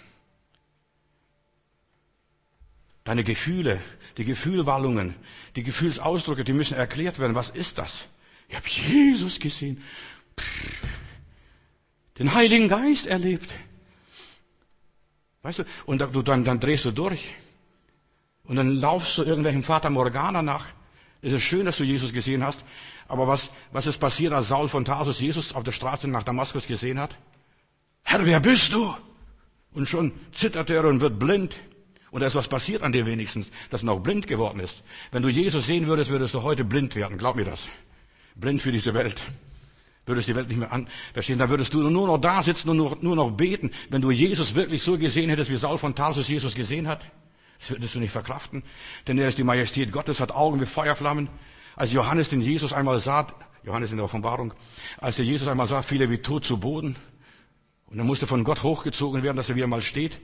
Deine Gefühle, die Gefühlwallungen, die Gefühlsausdrücke, die müssen erklärt werden. Was ist das? Ich habe Jesus gesehen, Pff, den Heiligen Geist erlebt. Weißt du, und du, dann, dann drehst du durch. Und dann laufst du irgendwelchen Fata Morgana nach. Es ist schön, dass du Jesus gesehen hast. Aber was, was ist passiert, als Saul von Tarsus Jesus auf der Straße nach Damaskus gesehen hat? Herr, wer bist du? Und schon zittert er und wird blind. Und da ist was passiert an dir wenigstens, dass er noch blind geworden ist. Wenn du Jesus sehen würdest, würdest du heute blind werden. Glaub mir das. Blind für diese Welt. Würdest die Welt nicht mehr an verstehen. Da würdest du nur noch da sitzen und nur, nur noch beten. Wenn du Jesus wirklich so gesehen hättest, wie Saul von Tarsus Jesus gesehen hat, das würdest du nicht verkraften. Denn er ist die Majestät Gottes, hat Augen wie Feuerflammen. Als Johannes den Jesus einmal sah, Johannes in der Offenbarung, als er Jesus einmal sah, fiel er wie tot zu Boden. Und er musste von Gott hochgezogen werden, dass er wieder mal steht.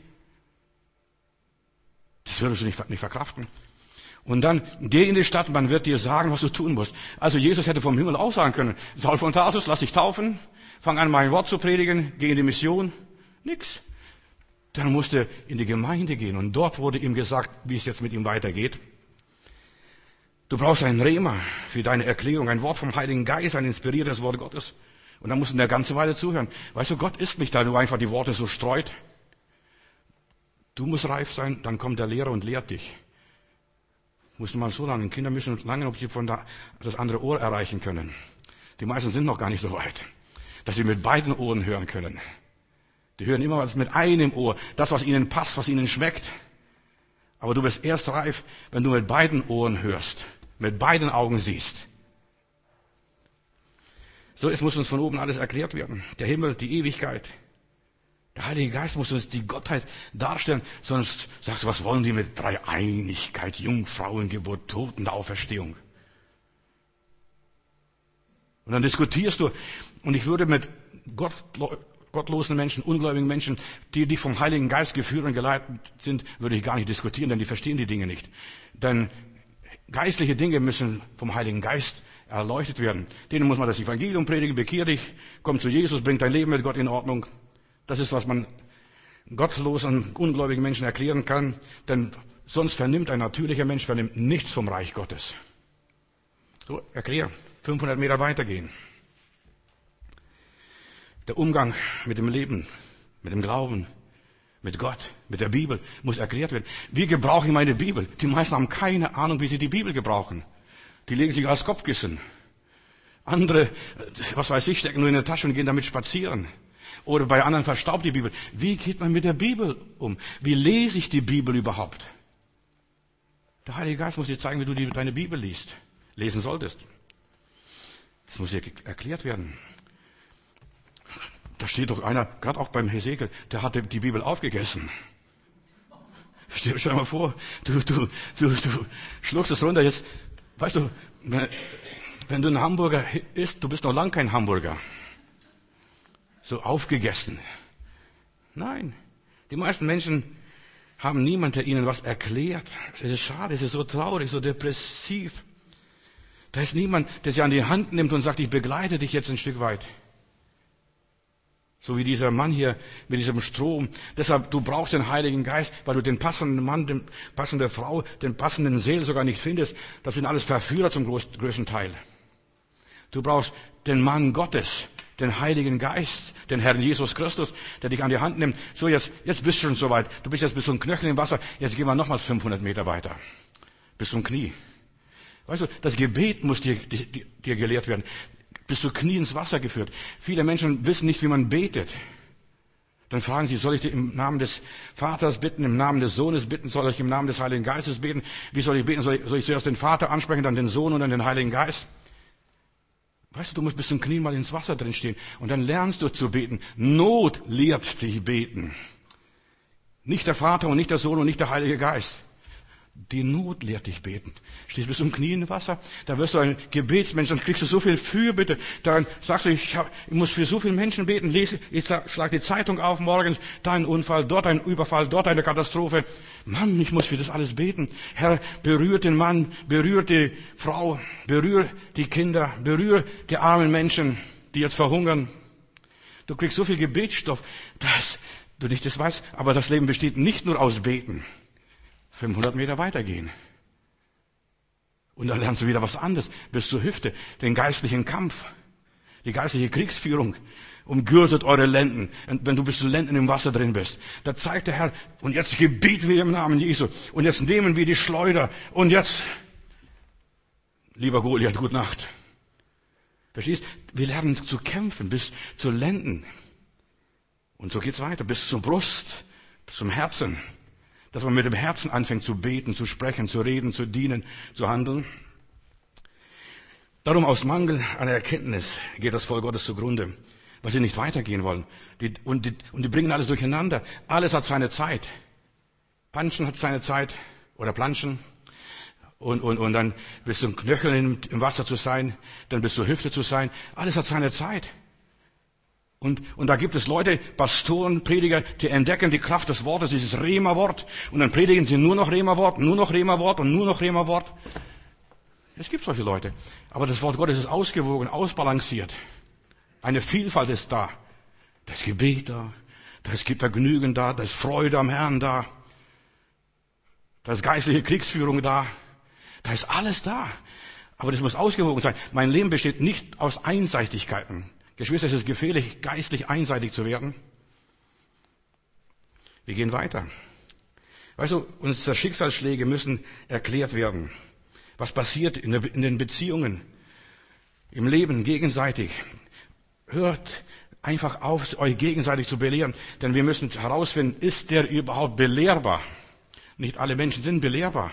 Das würdest du nicht, nicht verkraften. Und dann, geh in die Stadt, man wird dir sagen, was du tun musst. Also Jesus hätte vom Himmel auch sagen können, Saul von Tarsus, lass dich taufen, fang an, mein Wort zu predigen, geh in die Mission. Nix. Dann musste er in die Gemeinde gehen und dort wurde ihm gesagt, wie es jetzt mit ihm weitergeht. Du brauchst ein Rema für deine Erklärung, ein Wort vom Heiligen Geist, ein inspiriertes Wort Gottes. Und dann musst du eine ganze Weile zuhören. Weißt du, Gott ist nicht da, nur einfach die Worte so streut. Du musst reif sein, dann kommt der Lehrer und lehrt dich. Musst du mal so lange. Kinder müssen lange, ob sie von da das andere Ohr erreichen können. Die meisten sind noch gar nicht so weit, dass sie mit beiden Ohren hören können. Die hören immer was mit einem Ohr, das, was ihnen passt, was ihnen schmeckt. Aber du bist erst reif, wenn du mit beiden Ohren hörst, mit beiden Augen siehst. So, es muss uns von oben alles erklärt werden. Der Himmel, die Ewigkeit. Der Heilige Geist muss uns die Gottheit darstellen. Sonst sagst du, was wollen die mit Dreieinigkeit, Jungfrauengeburt, Totenauferstehung? Und dann diskutierst du. Und ich würde mit Gott, gottlosen Menschen, ungläubigen Menschen, die, die vom Heiligen Geist geführt und geleitet sind, würde ich gar nicht diskutieren, denn die verstehen die Dinge nicht. Denn geistliche Dinge müssen vom Heiligen Geist erleuchtet werden. Denen muss man das Evangelium predigen, bekehr dich, komm zu Jesus, bring dein Leben mit Gott in Ordnung. Das ist, was man gottlosen, ungläubigen Menschen erklären kann, denn sonst vernimmt ein natürlicher Mensch vernimmt nichts vom Reich Gottes. So, erklär, fünfhundert Meter weitergehen. Der Umgang mit dem Leben, mit dem Glauben, mit Gott, mit der Bibel muss erklärt werden. Wie gebrauche ich meine Bibel? Die meisten haben keine Ahnung, wie sie die Bibel gebrauchen. Die legen sich als Kopfkissen. Andere, was weiß ich, stecken nur in der Tasche und gehen damit spazieren. Oder bei anderen verstaubt die Bibel. Wie geht man mit der Bibel um? Wie lese ich die Bibel überhaupt? Der Heilige Geist muss dir zeigen, wie du die, deine Bibel liest, lesen solltest. Das muss dir erklärt werden. Da steht doch einer, gerade auch beim Hesekiel, der hatte die Bibel aufgegessen. Stell dir mal vor, du, du, du, du schluckst es runter. Jetzt, weißt du, wenn du ein Hamburger isst, du bist noch lang kein Hamburger. So aufgegessen. Nein, die meisten Menschen haben niemand, der ihnen was erklärt. Es ist schade, es ist so traurig, so depressiv. Da ist niemand, der sie an die Hand nimmt und sagt, ich begleite dich jetzt ein Stück weit. So wie dieser Mann hier mit diesem Strom. Deshalb, du brauchst den Heiligen Geist, weil du den passenden Mann, die passende Frau, den passenden Seel sogar nicht findest. Das sind alles Verführer zum größten Teil. Du brauchst den Mann Gottes, den Heiligen Geist, den Herrn Jesus Christus, der dich an die Hand nimmt. So, jetzt, jetzt bist du schon so weit. Du bist jetzt bis zum Knöchel im Wasser. Jetzt gehen wir nochmals fünfhundert Meter weiter. Bis zum Knie. Weißt du, das Gebet muss dir, dir, dir gelehrt werden. Bis zu Knie ins Wasser geführt. Viele Menschen wissen nicht, wie man betet. Dann fragen sie, soll ich im Namen des Vaters bitten, im Namen des Sohnes bitten, soll ich im Namen des Heiligen Geistes beten? Wie soll ich beten? Soll ich, soll ich zuerst den Vater ansprechen, dann den Sohn und dann den Heiligen Geist? Weißt du, du musst bis zum Knie mal ins Wasser drin stehen. Und dann lernst du zu beten. Not lehrt dich beten. Nicht der Vater und nicht der Sohn und nicht der Heilige Geist. Die Not lehrt dich beten. Stehst bis zum Knie im Wasser, da wirst du ein Gebetsmensch, dann kriegst du so viel Fürbitte. Dann sagst du, ich, hab, ich muss für so viele Menschen beten, lese, ich schlag die Zeitung auf morgens, da ein Unfall, dort ein Überfall, dort eine Katastrophe. Mann, ich muss für das alles beten. Herr, berührt den Mann, berührt die Frau, berührt die Kinder, berührt die armen Menschen, die jetzt verhungern. Du kriegst so viel Gebetsstoff, dass du nicht das weißt, aber das Leben besteht nicht nur aus Beten. fünfhundert Meter weitergehen. Und dann lernst du wieder was anderes, bis zur Hüfte, den geistlichen Kampf, die geistliche Kriegsführung. Umgürtet eure Lenden, wenn du bis zu Lenden im Wasser drin bist. Da zeigt der Herr, und jetzt gebieten wir im Namen Jesu. Und jetzt nehmen wir die Schleuder. Und jetzt, lieber Goliath, gute Nacht. Verstehst? Wir lernen zu kämpfen bis zu Lenden. Und so geht's weiter, bis zur Brust, bis zum Herzen. Dass man mit dem Herzen anfängt zu beten, zu sprechen, zu reden, zu dienen, zu handeln. Darum aus Mangel an Erkenntnis geht das Volk Gottes zugrunde, weil sie nicht weitergehen wollen. Die, und, die, und die bringen alles durcheinander. Alles hat seine Zeit. Panschen hat seine Zeit oder Planschen. Und, und, und dann bis zum Knöcheln im, im Wasser zu sein, dann bis zur Hüfte zu sein. Alles hat seine Zeit. Und, und da gibt es Leute, Pastoren, Prediger, die entdecken die Kraft des Wortes, dieses Rema-Wort. Und dann predigen sie nur noch Rema-Wort, nur noch Rema-Wort und nur noch Rema-Wort. Es gibt solche Leute. Aber das Wort Gottes ist ausgewogen, ausbalanciert. Eine Vielfalt ist da. Das Gebet da, das gibt Vergnügen da, das Freude am Herrn da, das geistliche Kriegsführung da. Da ist alles da. Aber das muss ausgewogen sein. Mein Leben besteht nicht aus Einseitigkeiten. Geschwister, es ist gefährlich, geistlich einseitig zu werden. Wir gehen weiter. Weißt du, unsere Schicksalsschläge müssen erklärt werden. Was passiert in den Beziehungen, im Leben gegenseitig? Hört einfach auf, euch gegenseitig zu belehren. Denn wir müssen herausfinden, ist der überhaupt belehrbar? Nicht alle Menschen sind belehrbar.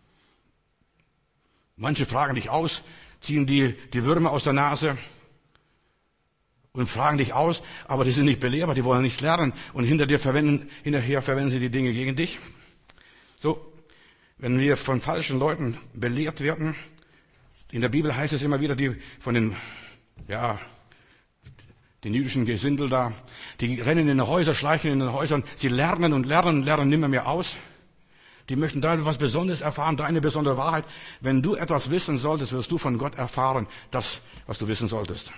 Manche fragen dich aus, ziehen die, die Würmer aus der Nase und fragen dich aus, aber die sind nicht belehrbar, die wollen nichts lernen und hinter dir verwenden, hinterher verwenden sie die Dinge gegen dich. So, wenn wir von falschen Leuten belehrt werden, in der Bibel heißt es immer wieder, die von den, ja, den jüdischen Gesindel da, die rennen in die Häuser, schleichen in den Häusern, sie lernen und lernen und lernen nimmer mehr aus. Die möchten da etwas Besonderes erfahren, deine besondere Wahrheit. Wenn du etwas wissen solltest, wirst du von Gott erfahren, das, was du wissen solltest.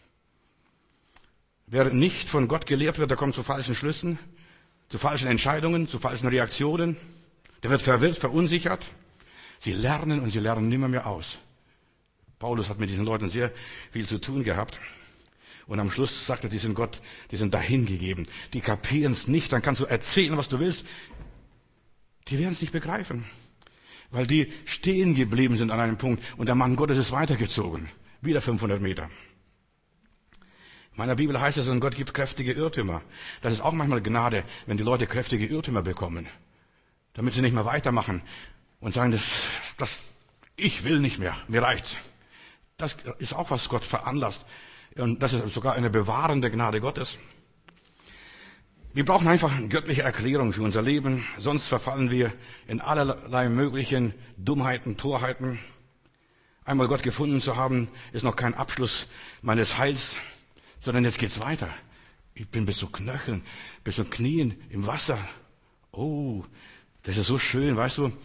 Wer nicht von Gott gelehrt wird, der kommt zu falschen Schlüssen, zu falschen Entscheidungen, zu falschen Reaktionen. Der wird verwirrt, verunsichert. Sie lernen und sie lernen nimmer mehr aus. Paulus hat mit diesen Leuten sehr viel zu tun gehabt. Und am Schluss sagt er, die sind Gott, die sind dahingegeben. Die kapieren es nicht, dann kannst du erzählen, was du willst. Die werden es nicht begreifen, weil die stehen geblieben sind an einem Punkt und der Mann Gottes ist weitergezogen. Wieder fünfhundert Meter. In meiner Bibel heißt es, und Gott gibt kräftige Irrtümer. Das ist auch manchmal Gnade, wenn die Leute kräftige Irrtümer bekommen, damit sie nicht mehr weitermachen und sagen, das, das, ich will nicht mehr, mir reicht's. Das ist auch, was Gott veranlasst. Und das ist sogar eine bewahrende Gnade Gottes. Wir brauchen einfach eine göttliche Erklärung für unser Leben, sonst verfallen wir in allerlei möglichen Dummheiten, Torheiten. Einmal Gott gefunden zu haben, ist noch kein Abschluss meines Heils, sondern jetzt geht's weiter. Ich bin bis zu Knöcheln, bis zu Knien im Wasser. Oh, das ist so schön, weißt du.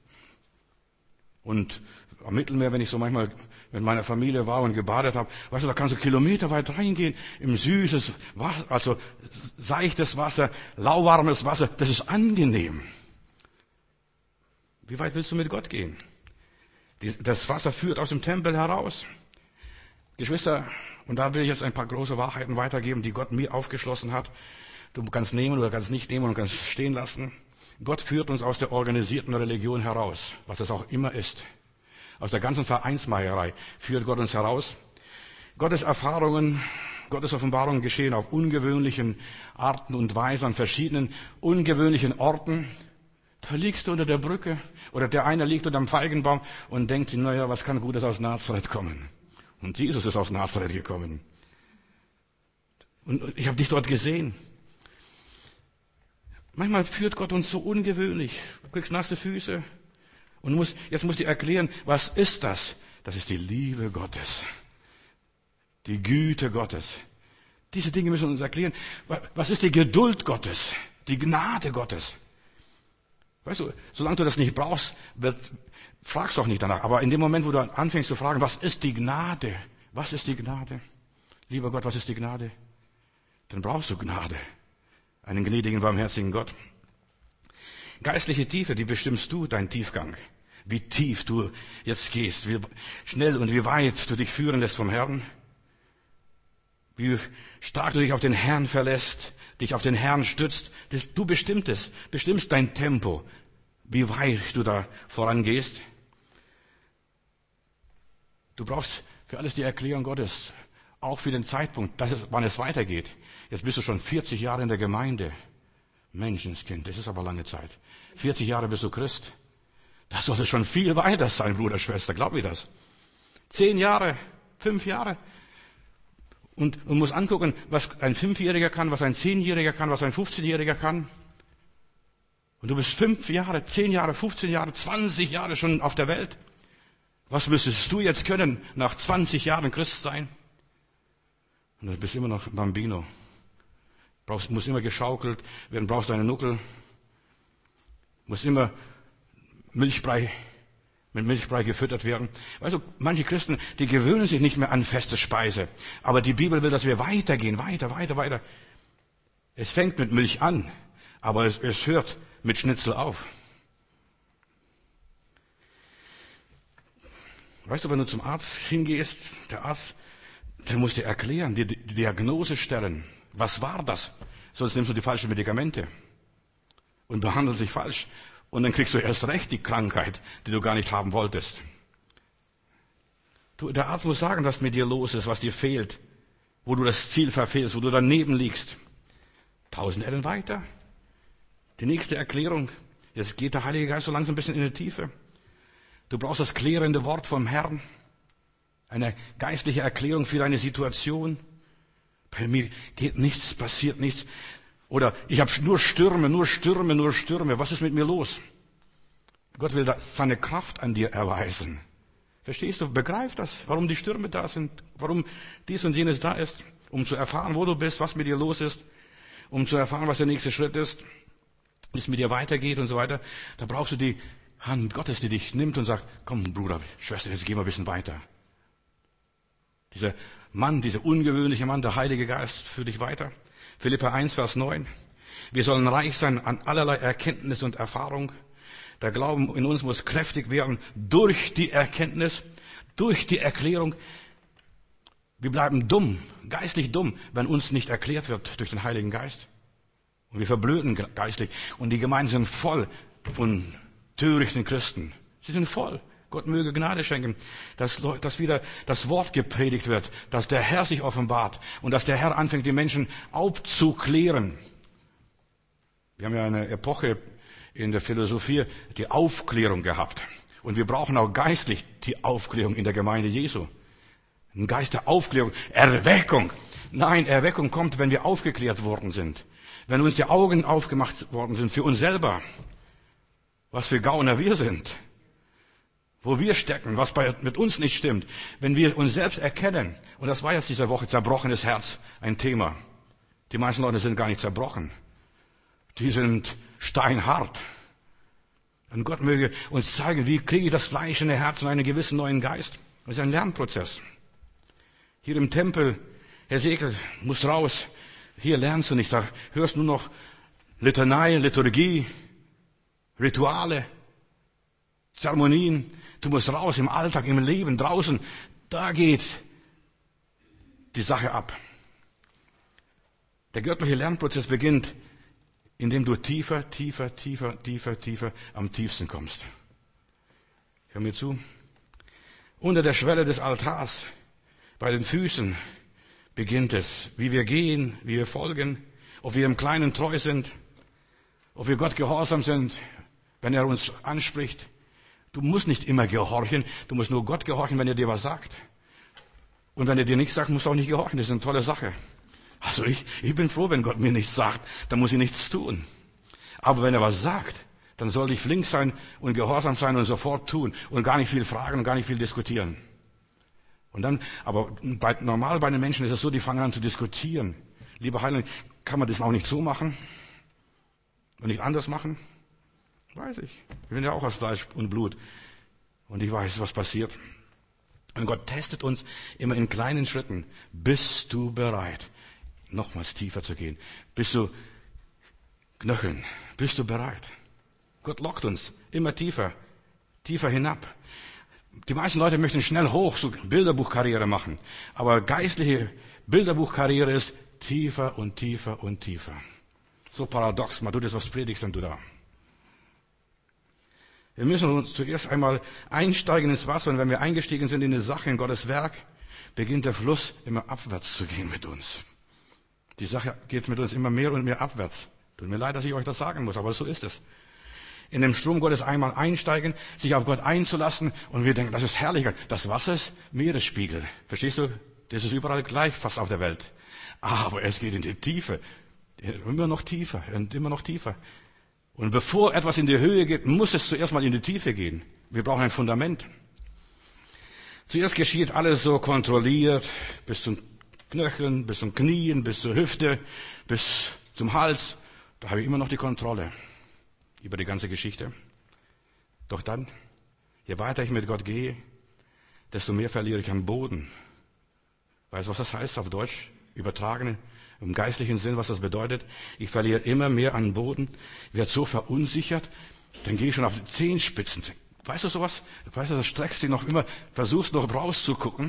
Und am Mittelmeer, wenn ich so manchmal mit meiner Familie war und gebadet habe, weißt du, da kannst du kilometerweit reingehen, im süßes Wasser, also seichtes Wasser, lauwarmes Wasser, das ist angenehm. Wie weit willst du mit Gott gehen? Das Wasser führt aus dem Tempel heraus. Geschwister, und da will ich jetzt ein paar große Wahrheiten weitergeben, die Gott mir aufgeschlossen hat. Du kannst nehmen oder kannst nicht nehmen und kannst stehen lassen. Gott führt uns aus der organisierten Religion heraus, was das auch immer ist. Aus der ganzen Vereinsmeierei führt Gott uns heraus. Gottes Erfahrungen, Gottes Offenbarungen geschehen auf ungewöhnlichen Arten und Weisen, an verschiedenen ungewöhnlichen Orten. Da liegst du unter der Brücke oder der eine liegt unter dem Feigenbaum und denkt sich, naja, was kann Gutes aus Nazareth kommen? Und Jesus ist aus Nazareth gekommen. Und ich habe dich dort gesehen. Manchmal führt Gott uns so ungewöhnlich. Du kriegst nasse Füße. Und du musst, jetzt musst du erklären, was ist das? Das ist die Liebe Gottes. Die Güte Gottes. Diese Dinge müssen wir uns erklären. Was ist die Geduld Gottes? Die Gnade Gottes? Weißt du, solange du das nicht brauchst, wird, fragst du auch nicht danach. Aber in dem Moment, wo du anfängst zu fragen, was ist die Gnade? Was ist die Gnade? Lieber Gott, was ist die Gnade? Dann brauchst du Gnade. Einen gnädigen, barmherzigen Gott. Geistliche Tiefe, die bestimmst du, dein Tiefgang. Wie tief du jetzt gehst, wie schnell und wie weit du dich führen lässt vom Herrn. Wie stark du dich auf den Herrn verlässt, dich auf den Herrn stützt. Du bestimmst es, bestimmst dein Tempo, wie weit du da vorangehst. Du brauchst für alles die Erklärung Gottes, auch für den Zeitpunkt, dass es, wann es weitergeht. Jetzt bist du schon vierzig Jahre in der Gemeinde. Menschenskind, das ist aber lange Zeit. vierzig Jahre bist du Christ. Das sollte schon viel weiter sein, Bruder, Schwester, glaub mir das. Zehn Jahre, fünf Jahre. Und man muss angucken, was ein Fünfjähriger kann, was ein Zehnjähriger kann, was ein Fünfzehnjähriger kann. Und du bist fünf Jahre, zehn Jahre, fünfzehn Jahre, zwanzig Jahre schon auf der Welt. Was müsstest du jetzt können, nach zwanzig Jahren Christ sein? Und du bist immer noch Bambino. Brauchst, musst immer geschaukelt werden, brauchst einen Nuckel. Musst immer Milchbrei, mit Milchbrei gefüttert werden. Weißt du, manche Christen, die gewöhnen sich nicht mehr an feste Speise. Aber die Bibel will, dass wir weitergehen, weiter, weiter, weiter. Es fängt mit Milch an, aber es, es hört mit Schnitzel auf. Weißt du, wenn du zum Arzt hingehst, der Arzt, der muss dir erklären, die, die Diagnose stellen. Was war das? Sonst nimmst du die falschen Medikamente und behandelst dich falsch. Und dann kriegst du erst recht die Krankheit, die du gar nicht haben wolltest. Du, der Arzt muss sagen, was mit dir los ist, was dir fehlt, wo du das Ziel verfehlst, wo du daneben liegst. Tausend Ellen weiter. Die nächste Erklärung. Jetzt geht der Heilige Geist so langsam ein bisschen in die Tiefe. Du brauchst das klärende Wort vom Herrn. Eine geistliche Erklärung für deine Situation. Bei mir geht nichts, passiert nichts. Oder ich habe nur Stürme, nur Stürme, nur Stürme. Was ist mit mir los? Gott will seine Kraft an dir erweisen. Verstehst du? Begreif das, warum die Stürme da sind, warum dies und jenes da ist, um zu erfahren, wo du bist, was mit dir los ist, um zu erfahren, was der nächste Schritt ist, wie es mit dir weitergeht und so weiter. Da brauchst du die Hand Gottes, die dich nimmt und sagt, komm Bruder, Schwester, jetzt gehen wir ein bisschen weiter. Dieser Mann, dieser ungewöhnliche Mann, der Heilige Geist, führt dich weiter. Philipper eins, Vers neun. Wir sollen reich sein an allerlei Erkenntnis und Erfahrung. Der Glauben in uns muss kräftig werden durch die Erkenntnis, durch die Erklärung. Wir bleiben dumm, geistlich dumm, wenn uns nicht erklärt wird durch den Heiligen Geist. Und wir verblöden geistlich. Und die Gemeinden sind voll von törichten Christen. Sie sind voll. Gott möge Gnade schenken, dass, dass wieder das Wort gepredigt wird, dass der Herr sich offenbart und dass der Herr anfängt, die Menschen aufzuklären. Wir haben ja eine Epoche in der Philosophie, die Aufklärung gehabt. Und wir brauchen auch geistlich die Aufklärung in der Gemeinde Jesu. Ein Geist der Aufklärung, Erweckung. Nein, Erweckung kommt, wenn wir aufgeklärt worden sind. Wenn uns die Augen aufgemacht worden sind für uns selber. Was für Gauner wir sind. Wo wir stecken, was bei, mit uns nicht stimmt. Wenn wir uns selbst erkennen. Und das war jetzt diese Woche, zerbrochenes Herz, ein Thema. Die meisten Leute sind gar nicht zerbrochen. Die sind steinhart. Und Gott möge uns zeigen, wie kriege ich das Fleisch in das Herz und einen gewissen neuen Geist. Das ist ein Lernprozess. Hier im Tempel, Hesekiel, muss raus. Hier lernst du nicht, da hörst du nur noch Litanei, Liturgie, Rituale, Zeremonien. Du musst raus im Alltag, im Leben, draußen. Da geht die Sache ab. Der göttliche Lernprozess beginnt, indem du tiefer, tiefer, tiefer, tiefer, tiefer am tiefsten kommst. Hör mir zu. Unter der Schwelle des Altars, bei den Füßen, beginnt es, wie wir gehen, wie wir folgen, ob wir im Kleinen treu sind, ob wir Gott gehorsam sind, wenn er uns anspricht. Du musst nicht immer gehorchen, du musst nur Gott gehorchen, wenn er dir was sagt. Und wenn er dir nichts sagt, musst du auch nicht gehorchen, das ist eine tolle Sache. Also ich, ich bin froh, wenn Gott mir nichts sagt, dann muss ich nichts tun. Aber wenn er was sagt, dann soll ich flink sein und gehorsam sein und sofort tun und gar nicht viel fragen und gar nicht viel diskutieren. Und dann, aber bei, normal bei den Menschen ist es so, die fangen an zu diskutieren. Lieber Heiland, kann man das auch nicht so machen und nicht anders machen? Weiß ich. Ich bin ja auch aus Fleisch und Blut. Und ich weiß, was passiert. Und Gott testet uns immer in kleinen Schritten. Bist du bereit, nochmals tiefer zu gehen? Bist du knöcheln? Bist du bereit? Gott lockt uns immer tiefer, tiefer hinab. Die meisten Leute möchten schnell hoch, so Bilderbuchkarriere machen. Aber geistliche Bilderbuchkarriere ist tiefer und tiefer und tiefer. So paradox, mal du das, was predigst denn du da? Wir müssen uns zuerst einmal einsteigen ins Wasser und wenn wir eingestiegen sind in die Sache, in Gottes Werk, beginnt der Fluss immer abwärts zu gehen mit uns. Die Sache geht mit uns immer mehr und mehr abwärts. Tut mir leid, dass ich euch das sagen muss, aber so ist es. In dem Strom Gottes einmal einsteigen, sich auf Gott einzulassen und wir denken, das ist herrlich. Das Wasser ist Meeresspiegel. Verstehst du? Das ist überall gleich fast auf der Welt. Aber es geht in die Tiefe. Immer noch tiefer und immer noch tiefer. Und bevor etwas in die Höhe geht, muss es zuerst mal in die Tiefe gehen. Wir brauchen ein Fundament. Zuerst geschieht alles so kontrolliert, bis zum Knöcheln, bis zum Knien, bis zur Hüfte, bis zum Hals. Da habe ich immer noch die Kontrolle über die ganze Geschichte. Doch dann, je weiter ich mit Gott gehe, desto mehr verliere ich an Boden. Weißt du, was das heißt auf Deutsch? Übertragene, im geistlichen Sinn, was das bedeutet. Ich verliere immer mehr an Boden, werde so verunsichert, dann gehe ich schon auf die Zehenspitzen. Weißt du sowas? Weißt du, das streckst dich noch immer, versuchst noch rauszugucken.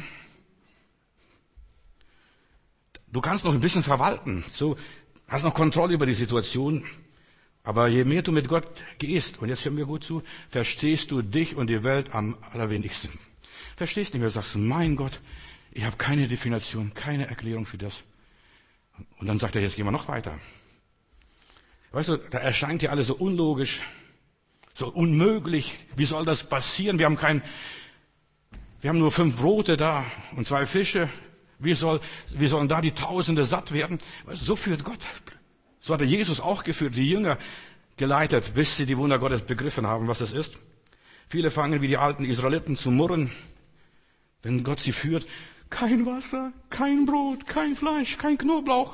Du kannst noch ein bisschen verwalten, so, hast noch Kontrolle über die Situation. Aber je mehr du mit Gott gehst, und jetzt hör mir gut zu, verstehst du dich und die Welt am allerwenigsten. Verstehst nicht mehr, sagst du, mein Gott, ich habe keine Definition, keine Erklärung für das. Und dann sagt er, jetzt gehen wir noch weiter. Weißt du, da erscheint dir alles so unlogisch, so unmöglich. Wie soll das passieren? Wir haben kein, wir haben nur fünf Brote da und zwei Fische. Wie soll, wie sollen da die Tausende satt werden? Weißt du, so führt Gott. So hat er Jesus auch geführt, die Jünger geleitet, bis sie die Wunder Gottes begriffen haben, was das ist. Viele fangen wie die alten Israeliten zu murren, wenn Gott sie führt. Kein Wasser, kein Brot, kein Fleisch, kein Knoblauch.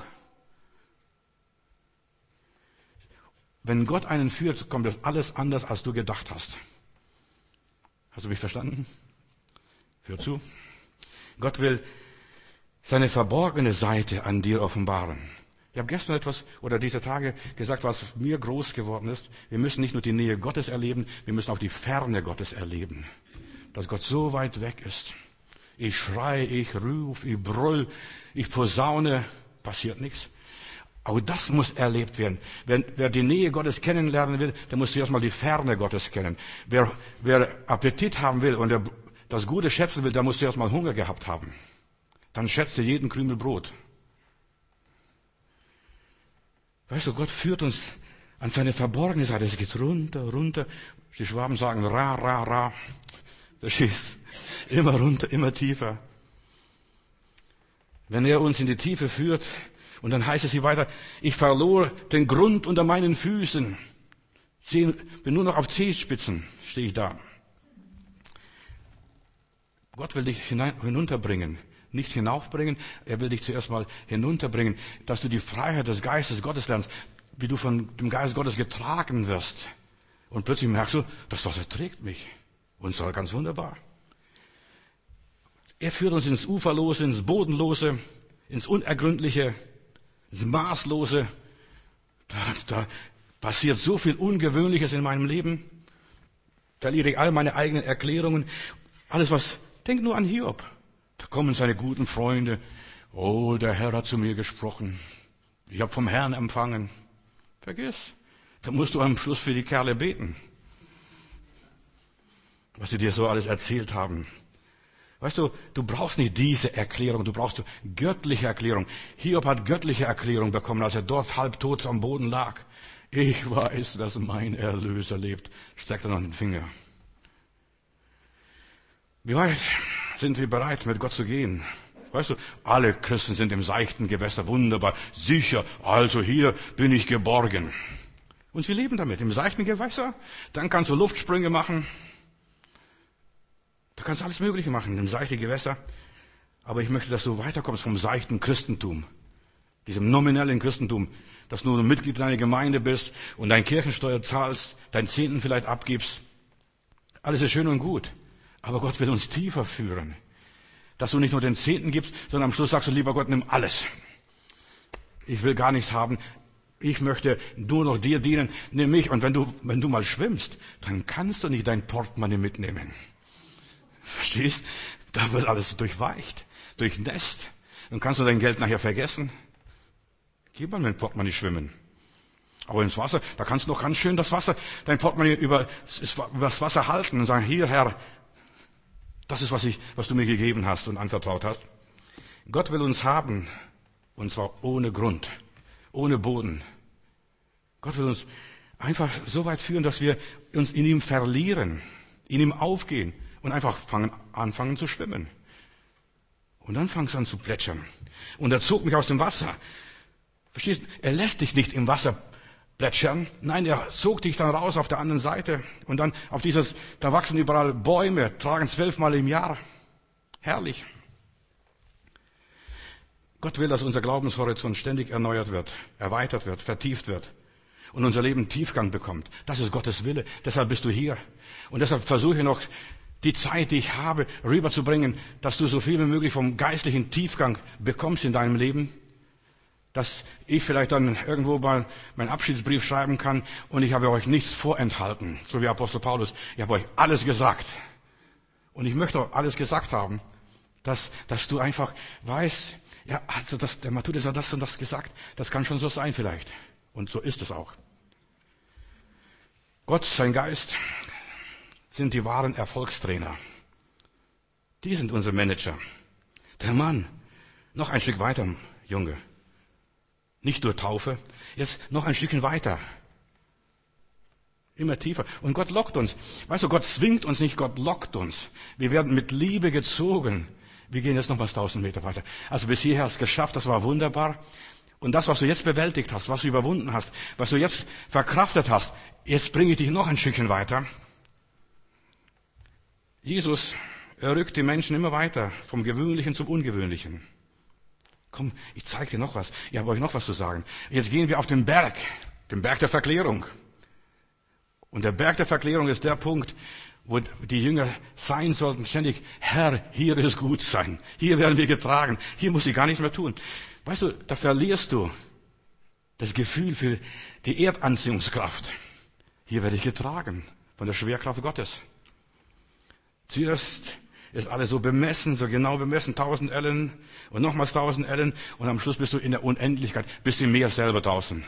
Wenn Gott einen führt, kommt das alles anders, als du gedacht hast. Hast du mich verstanden? Hör zu. Gott will seine verborgene Seite an dir offenbaren. Ich habe gestern etwas oder diese Tage gesagt, was mir groß geworden ist. Wir müssen nicht nur die Nähe Gottes erleben, wir müssen auch die Ferne Gottes erleben. Dass Gott so weit weg ist. Ich schrei, ich ruf, ich brüll, ich posaune, passiert nichts. Aber das muss erlebt werden. Wenn, wer die Nähe Gottes kennenlernen will, der muss zuerst mal die Ferne Gottes kennen. Wer, wer Appetit haben will und der, das Gute schätzen will, der muss zuerst mal Hunger gehabt haben. Dann schätzt er jeden Krümel Brot. Weißt du, Gott führt uns an seine verborgene Seite. Es geht runter, runter. Die Schwaben sagen ra, ra, ra. Verstehst? Immer runter, immer tiefer. Wenn er uns in die Tiefe führt, und dann heißt es hier weiter, ich verlor den Grund unter meinen Füßen. Bin nur noch auf Zehenspitzen, stehe ich da. Gott will dich hinein, hinunterbringen. Nicht hinaufbringen, er will dich zuerst mal hinunterbringen, dass du die Freiheit des Geistes Gottes lernst, wie du von dem Geist Gottes getragen wirst. Und plötzlich merkst du, das Wasser trägt mich. Und zwar ganz wunderbar. Er führt uns ins Uferlose, ins Bodenlose, ins Unergründliche, ins Maßlose. Da, da passiert so viel Ungewöhnliches in meinem Leben. Verliere ich all meine eigenen Erklärungen. Alles was, denk nur an Hiob. Da kommen seine guten Freunde. Oh, der Herr hat zu mir gesprochen. Ich habe vom Herrn empfangen. Vergiss. Da musst du am Schluss für die Kerle beten. Was sie dir so alles erzählt haben. Weißt du, du brauchst nicht diese Erklärung, du brauchst göttliche Erklärung. Hiob hat göttliche Erklärung bekommen, als er dort halbtot am Boden lag. Ich weiß, dass mein Erlöser lebt. Streckt er noch den Finger. Wie weit sind wir bereit, mit Gott zu gehen? Weißt du, alle Christen sind im seichten Gewässer, wunderbar, sicher. Also hier bin ich geborgen. Und sie leben damit. Im seichten Gewässer, dann kannst du Luftsprünge machen. Du kannst alles Mögliche machen im seichten Gewässer. Aber ich möchte, dass du weiterkommst vom seichten Christentum, diesem nominellen Christentum, dass du ein Mitglied deiner Gemeinde bist und deine Kirchensteuer zahlst, deinen Zehnten vielleicht abgibst. Alles ist schön und gut. Aber Gott will uns tiefer führen. Dass du nicht nur den Zehnten gibst, sondern am Schluss sagst du, lieber Gott, nimm alles. Ich will gar nichts haben. Ich möchte nur noch dir dienen. Nimm mich. Und wenn du, wenn du mal schwimmst, dann kannst du nicht dein Portemonnaie mitnehmen. Verstehst? Da wird alles durchweicht, durchnässt. Dann kannst du dein Geld nachher vergessen. Geh mal mit dem Portemonnaie schwimmen. Aber ins Wasser, da kannst du noch ganz schön das Wasser, dein Portemonnaie über, über das Wasser halten und sagen, hier, Herr, das ist, was ich, was du mir gegeben hast und anvertraut hast. Gott will uns haben, und zwar ohne Grund, ohne Boden. Gott will uns einfach so weit führen, dass wir uns in ihm verlieren, in ihm aufgehen und einfach fangen, anfangen zu schwimmen. Und dann fangst du an zu plätschern. Und er zog mich aus dem Wasser. Verstehst du? Er lässt dich nicht im Wasser plätschern. Nein, er zog dich dann raus auf der anderen Seite. Und dann auf dieses, da wachsen überall Bäume, tragen zwölfmal im Jahr. Herrlich. Gott will, dass unser Glaubenshorizont ständig erneuert wird, erweitert wird, vertieft wird. Und unser Leben Tiefgang bekommt. Das ist Gottes Wille. Deshalb bist du hier. Und deshalb versuche ich noch, die Zeit, die ich habe, rüberzubringen, dass du so viel wie möglich vom geistlichen Tiefgang bekommst in deinem Leben. Dass ich vielleicht dann irgendwo mal meinen Abschiedsbrief schreiben kann und ich habe euch nichts vorenthalten. So wie Apostel Paulus. Ich habe euch alles gesagt. Und ich möchte auch alles gesagt haben. Dass, dass du einfach weißt, ja, also das, der Matthäus hat das und das gesagt. Das kann schon so sein vielleicht. Und so ist es auch. Gott, sein Geist, sind die wahren Erfolgstrainer. Die sind unsere Manager. Der Mann, noch ein Stück weiter, Junge. Nicht nur Taufe, jetzt noch ein Stückchen weiter. Immer tiefer. Und Gott lockt uns. Weißt du, Gott zwingt uns nicht, Gott lockt uns. Wir werden mit Liebe gezogen. Wir gehen jetzt nochmals tausend Meter weiter. Also bis hierher hast du es geschafft, das war wunderbar. Und das, was du jetzt bewältigt hast, was du überwunden hast, was du jetzt verkraftet hast, jetzt bringe ich dich noch ein Stückchen weiter. Jesus, er rückt die Menschen immer weiter, vom Gewöhnlichen zum Ungewöhnlichen. Komm, ich zeige dir noch was. Ich habe euch noch was zu sagen. Jetzt gehen wir auf den Berg, den Berg der Verklärung. Und der Berg der Verklärung ist der Punkt, wo die Jünger sein sollten, ständig, Herr, hier ist gut sein. Hier werden wir getragen. Hier muss ich gar nichts mehr tun. Weißt du, da verlierst du das Gefühl für die Erdanziehungskraft. Hier werde ich getragen von der Schwerkraft Gottes. Zuerst ist alles so bemessen, so genau bemessen, tausend Ellen und nochmals tausend Ellen und am Schluss bist du in der Unendlichkeit, bist im Meer selber draußen.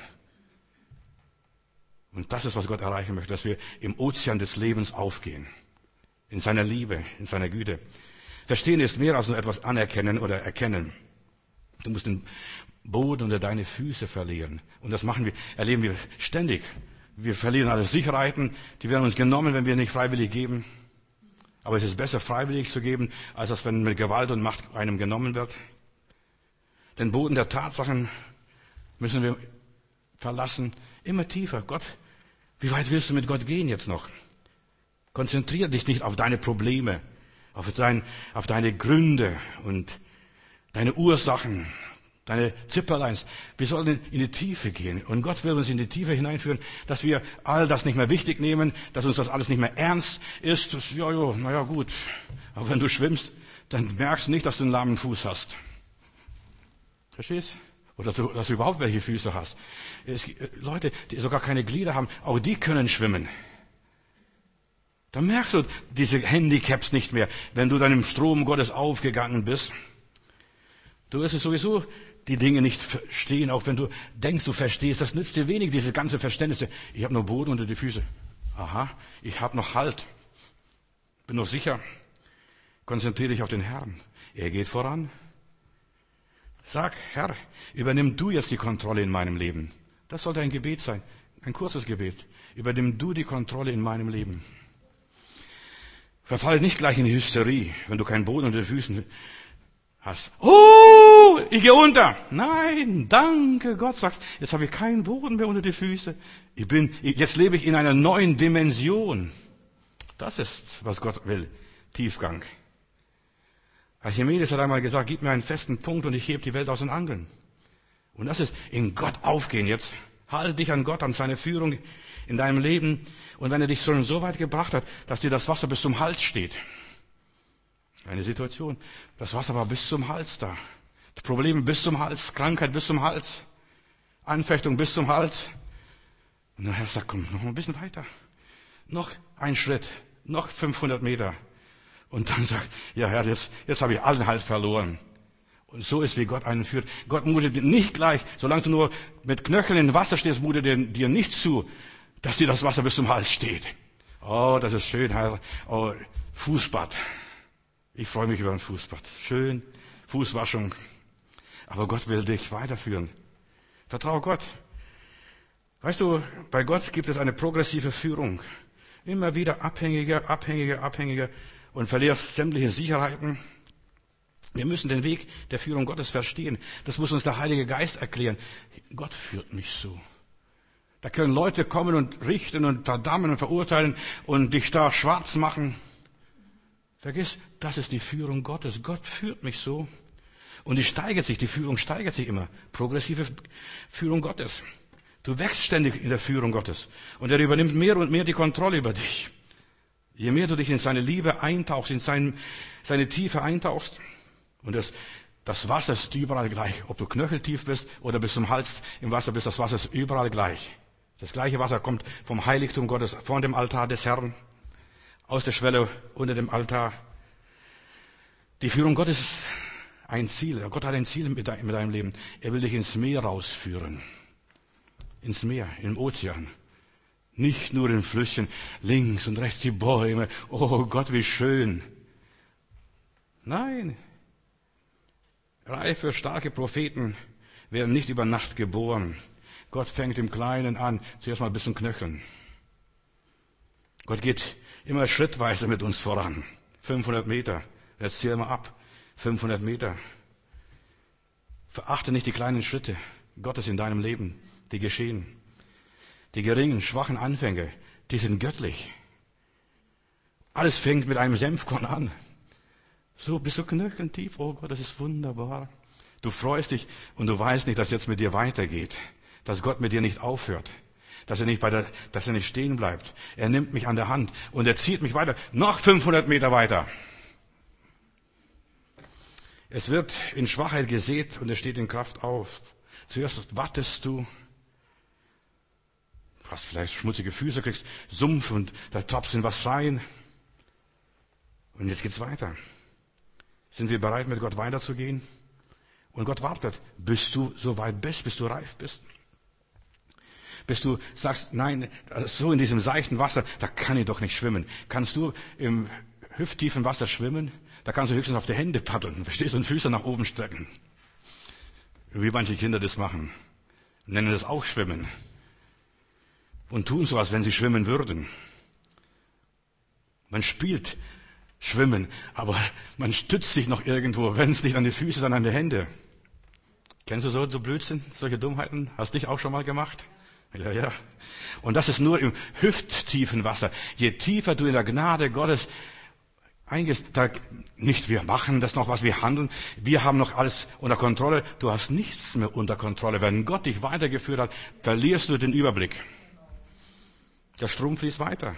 Und das ist, was Gott erreichen möchte, dass wir im Ozean des Lebens aufgehen. In seiner Liebe, in seiner Güte. Verstehen ist mehr als nur etwas anerkennen oder erkennen. Du musst den Boden unter deine Füße verlieren. Und das machen wir, erleben wir ständig. Wir verlieren alle Sicherheiten, die werden uns genommen, wenn wir nicht freiwillig geben. Aber es ist besser, freiwillig zu geben, als dass, wenn mit Gewalt und Macht einem genommen wird. Den Boden der Tatsachen müssen wir verlassen. Immer tiefer. Gott, wie weit willst du mit Gott gehen jetzt noch? Konzentriere dich nicht auf deine Probleme, auf, dein, auf deine Gründe und deine Ursachen, deine Zipperleins. Wir sollen in die Tiefe gehen. Und Gott will uns in die Tiefe hineinführen, dass wir all das nicht mehr wichtig nehmen, dass uns das alles nicht mehr ernst ist. Das, ja, ja, naja, gut. Aber wenn du schwimmst, dann merkst du nicht, dass du einen lahmen Fuß hast. Verstehst? Oder du, dass du überhaupt welche Füße hast. Es, Leute, die sogar keine Glieder haben, auch die können schwimmen. Da merkst du diese Handicaps nicht mehr, wenn du dann im Strom Gottes aufgegangen bist. Du wirst es sowieso die Dinge nicht verstehen, auch wenn du denkst, du verstehst. Das nützt dir wenig, diese ganze Verständnisse. Ich habe noch Boden unter die Füße. Aha, ich habe noch Halt. Bin noch sicher. Konzentriere dich auf den Herrn. Er geht voran. Sag, Herr, übernimm du jetzt die Kontrolle in meinem Leben. Das sollte ein Gebet sein, ein kurzes Gebet. Übernimm du die Kontrolle in meinem Leben. Verfall nicht gleich in die Hysterie, wenn du keinen Boden unter den Füßen hast. Oh, uh, ich gehe unter. Nein, danke Gott, sagst, jetzt habe ich keinen Boden mehr unter die Füße. Ich bin, jetzt lebe ich in einer neuen Dimension. Das ist, was Gott will. Tiefgang. Archimedes hat einmal gesagt, gib mir einen festen Punkt und ich heb die Welt aus den Angeln. Und das ist in Gott aufgehen jetzt. Halte dich an Gott, an seine Führung in deinem Leben. Und wenn er dich schon so weit gebracht hat, dass dir das Wasser bis zum Hals steht. Eine Situation. Das Wasser war bis zum Hals da. Das Problem bis zum Hals, Krankheit bis zum Hals, Anfechtung bis zum Hals. Und der Herr sagt, komm, noch ein bisschen weiter. Noch ein Schritt, noch fünfhundert Meter. Und dann sagt, ja Herr, jetzt, jetzt habe ich allen Halt verloren. Und so ist, wie Gott einen führt. Gott mutet dir nicht gleich, solange du nur mit Knöcheln in Wasser stehst, mutet er dir nicht zu, dass dir das Wasser bis zum Hals steht. Oh, das ist schön, Herr. Oh, Fußbad. Ich freue mich über ein Fußbad. Schön, Fußwaschung. Aber Gott will dich weiterführen. Vertraue Gott. Weißt du, bei Gott gibt es eine progressive Führung. Immer wieder abhängiger, abhängiger, abhängiger und verlierst sämtliche Sicherheiten. Wir müssen den Weg der Führung Gottes verstehen. Das muss uns der Heilige Geist erklären. Gott führt mich so. Da können Leute kommen und richten und verdammen und verurteilen und dich da schwarz machen. Vergiss, das ist die Führung Gottes. Gott führt mich so. Und die steigert sich, die Führung steigert sich immer. Progressive Führung Gottes. Du wächst ständig in der Führung Gottes. Und er übernimmt mehr und mehr die Kontrolle über dich. Je mehr du dich in seine Liebe eintauchst, in sein, seine Tiefe eintauchst. Und das, das Wasser ist überall gleich. Ob du knöcheltief bist oder bis zum Hals im Wasser bist, das Wasser ist überall gleich. Das gleiche Wasser kommt vom Heiligtum Gottes, von dem Altar des Herrn, aus der Schwelle unter dem Altar. Die Führung Gottes ist ein Ziel. Gott hat ein Ziel mit deinem Leben. Er will dich ins Meer rausführen. Ins Meer, im Ozean. Nicht nur in Flüsschen, links und rechts die Bäume. Oh Gott, wie schön. Nein. Reife, starke Propheten werden nicht über Nacht geboren. Gott fängt im Kleinen an, zuerst mal bis zum Knöcheln. Gott geht immer schrittweise mit uns voran. fünfhundert Meter. Jetzt zähl mal ab. fünfhundert Meter. Verachte nicht die kleinen Schritte Gottes in deinem Leben, die geschehen. Die geringen, schwachen Anfänge, die sind göttlich. Alles fängt mit einem Senfkorn an. So bist du knöcheltief. Oh Gott, das ist wunderbar. Du freust dich und du weißt nicht, dass jetzt mit dir weitergeht. Dass Gott mit dir nicht aufhört. Dass er nicht bei der, dass er nicht stehen bleibt. Er nimmt mich an der Hand und er zieht mich weiter. Noch fünfhundert Meter weiter. Es wird in Schwachheit gesät und es steht in Kraft auf. Zuerst wartest du. Hast vielleicht schmutzige Füße, kriegst Sumpf und da tropfst in was rein. Und jetzt geht's weiter. Sind wir bereit, mit Gott weiterzugehen? Und Gott wartet, bis du so weit bist, bis du reif bist. Bis du sagst, nein, so in diesem seichten Wasser, da kann ich doch nicht schwimmen. Kannst du im hüfttiefen Wasser schwimmen? Da kannst du höchstens auf die Hände paddeln, verstehst du, und Füße nach oben strecken. Wie manche Kinder das machen. Nennen das auch Schwimmen. Und tun so, als wenn sie schwimmen würden. Man spielt Schwimmen, aber man stützt sich noch irgendwo, wenn es nicht an die Füße, dann an die Hände. Kennst du so, so Blödsinn, solche Dummheiten? Hast dich auch schon mal gemacht? Ja, ja. Und das ist nur im hüfttiefen Wasser. Je tiefer du in der Gnade Gottes eingehst, da, nicht wir machen das noch, was wir handeln, wir haben noch alles unter Kontrolle. Du hast nichts mehr unter Kontrolle. Wenn Gott dich weitergeführt hat, verlierst du den Überblick. Der Strom fließt weiter.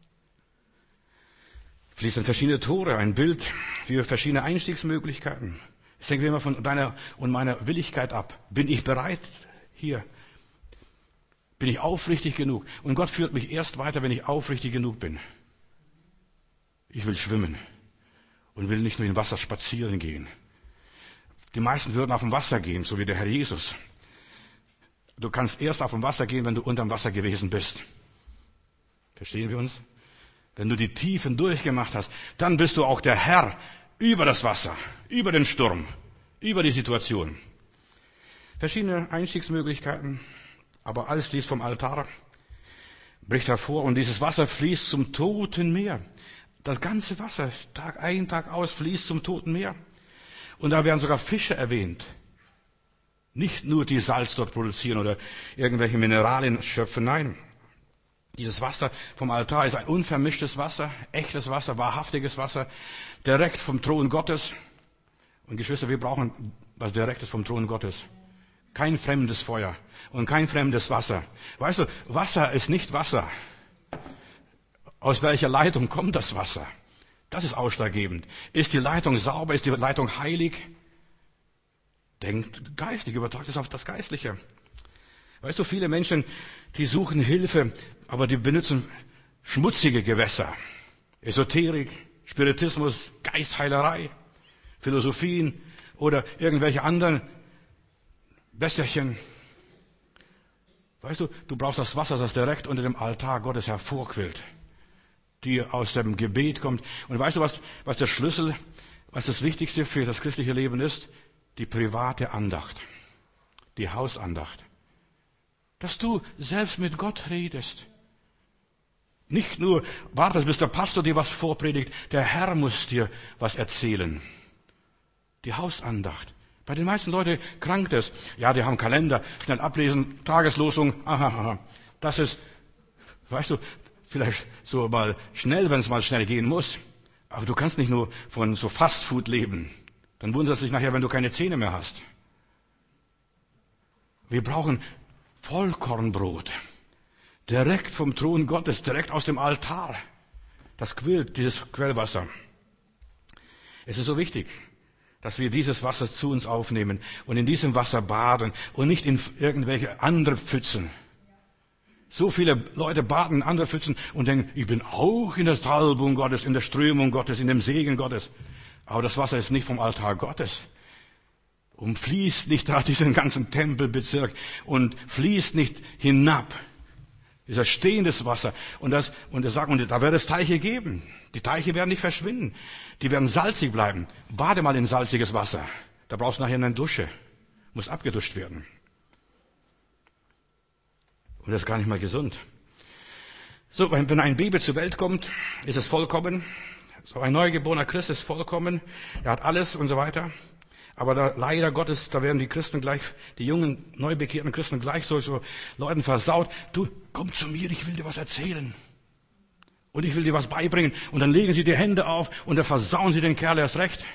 Fließen verschiedene Tore, ein Bild für verschiedene Einstiegsmöglichkeiten. Es hängt immer von deiner und meiner Willigkeit ab. Bin ich bereit hier? Bin ich aufrichtig genug? Und Gott führt mich erst weiter, wenn ich aufrichtig genug bin. Ich will schwimmen und will nicht nur im Wasser spazieren gehen. Die meisten würden auf dem Wasser gehen, so wie der Herr Jesus. Du kannst erst auf dem Wasser gehen, wenn du unterm Wasser gewesen bist. Verstehen wir uns? Wenn du die Tiefen durchgemacht hast, dann bist du auch der Herr über das Wasser, über den Sturm, über die Situation. Verschiedene Einstiegsmöglichkeiten, aber alles fließt vom Altar, bricht hervor und dieses Wasser fließt zum Toten Meer. Das ganze Wasser, Tag ein, Tag aus, fließt zum Toten Meer. Und da werden sogar Fische erwähnt. Nicht nur die Salz dort produzieren oder irgendwelche Mineralien schöpfen, nein. Dieses Wasser vom Altar ist ein unvermischtes Wasser, echtes Wasser, wahrhaftiges Wasser, direkt vom Thron Gottes. Und Geschwister, wir brauchen was Direktes vom Thron Gottes. Kein fremdes Feuer und kein fremdes Wasser. Weißt du, Wasser ist nicht Wasser. Aus welcher Leitung kommt das Wasser? Das ist ausschlaggebend. Ist die Leitung sauber? Ist die Leitung heilig? Denkt geistlich, übertragt es auf das Geistliche. Weißt du, viele Menschen, die suchen Hilfe, aber die benutzen schmutzige Gewässer. Esoterik, Spiritismus, Geistheilerei, Philosophien oder irgendwelche anderen Wässerchen. Weißt du, du brauchst das Wasser, das direkt unter dem Altar Gottes hervorquillt, die aus dem Gebet kommt. Und weißt du, was, was der Schlüssel, was das Wichtigste für das christliche Leben ist? Die private Andacht, die Hausandacht. Dass du selbst mit Gott redest. Nicht nur wartest, bis der Pastor dir was vorpredigt, der Herr muss dir was erzählen. Die Hausandacht. Bei den meisten Leuten krankt es. Ja, die haben Kalender, schnell ablesen, Tageslosung, aha, aha. Das ist, weißt du, vielleicht so mal schnell, wenn es mal schnell gehen muss. Aber du kannst nicht nur von so Fastfood leben. Dann wunderst du dich nachher, wenn du keine Zähne mehr hast. Wir brauchen Vollkornbrot. Direkt vom Thron Gottes, direkt aus dem Altar. Das quillt, dieses Quellwasser. Es ist so wichtig, dass wir dieses Wasser zu uns aufnehmen und in diesem Wasser baden und nicht in irgendwelche andere Pfützen. So viele Leute baden in andere Pfützen und denken, ich bin auch in der Salbung Gottes, in der Strömung Gottes, in dem Segen Gottes. Aber das Wasser ist nicht vom Altar Gottes. Und fließt nicht da diesen ganzen Tempelbezirk und fließt nicht hinab. Dieser stehendes Wasser. Und das, und er sagt, und da wird es Teiche geben. Die Teiche werden nicht verschwinden. Die werden salzig bleiben. Bade mal in salziges Wasser. Da brauchst du nachher eine Dusche. Muss abgeduscht werden. Und das ist gar nicht mal gesund. So, wenn ein Baby zur Welt kommt, ist es vollkommen. So ein neugeborener Christ ist vollkommen. Er hat alles und so weiter. Aber da, leider Gottes, da werden die Christen gleich, die jungen, neu bekehrten Christen gleich so, so Leuten versaut. Du, komm zu mir, ich will dir was erzählen. Und ich will dir was beibringen. Und dann legen sie die Hände auf und dann versauen sie den Kerl erst recht.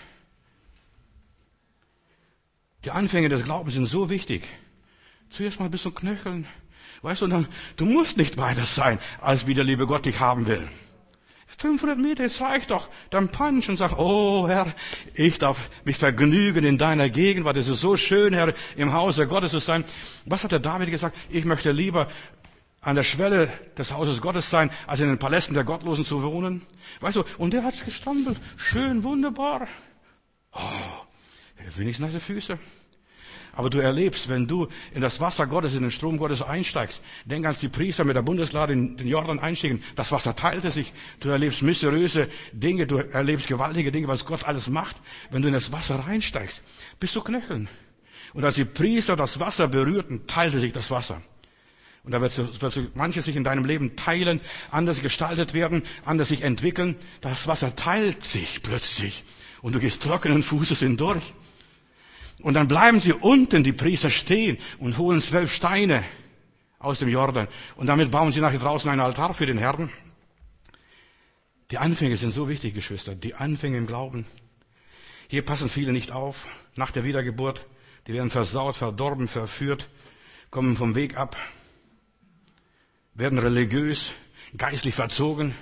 Die Anfänge des Glaubens sind so wichtig. Zuerst mal ein bisschen knöcheln. Weißt du, dann, du musst nicht weiter sein, als wie der liebe Gott dich haben will. fünfhundert Meter, es reicht doch. Dann punch und sag, oh Herr, ich darf mich vergnügen in deiner Gegenwart. Es ist so schön, Herr, im Hause Gottes zu sein. Was hat der David gesagt? Ich möchte lieber an der Schwelle des Hauses Gottes sein, als in den Palästen der Gottlosen zu wohnen. Weißt du, und der hat's gestampelt. Schön, wunderbar. Oh, wenigstens nasse Füße. Aber du erlebst, wenn du in das Wasser Gottes, in den Strom Gottes einsteigst, denk als die Priester mit der Bundeslade in den Jordan einstiegen, das Wasser teilte sich, du erlebst mysteriöse Dinge, du erlebst gewaltige Dinge, was Gott alles macht, wenn du in das Wasser reinsteigst, bis zu Knöcheln. Und als die Priester das Wasser berührten, teilte sich das Wasser. Und da wird, wird manches sich in deinem Leben teilen, anders gestaltet werden, anders sich entwickeln. Das Wasser teilt sich plötzlich und du gehst trockenen Fußes hindurch. Und dann bleiben sie unten, die Priester stehen und holen zwölf Steine aus dem Jordan. Und damit bauen sie nachher draußen einen Altar für den Herrn. Die Anfänge sind so wichtig, Geschwister. Die Anfänge im Glauben. Hier passen viele nicht auf. Nach der Wiedergeburt. Die werden versaut, verdorben, verführt, kommen vom Weg ab, werden religiös, geistlich verzogen.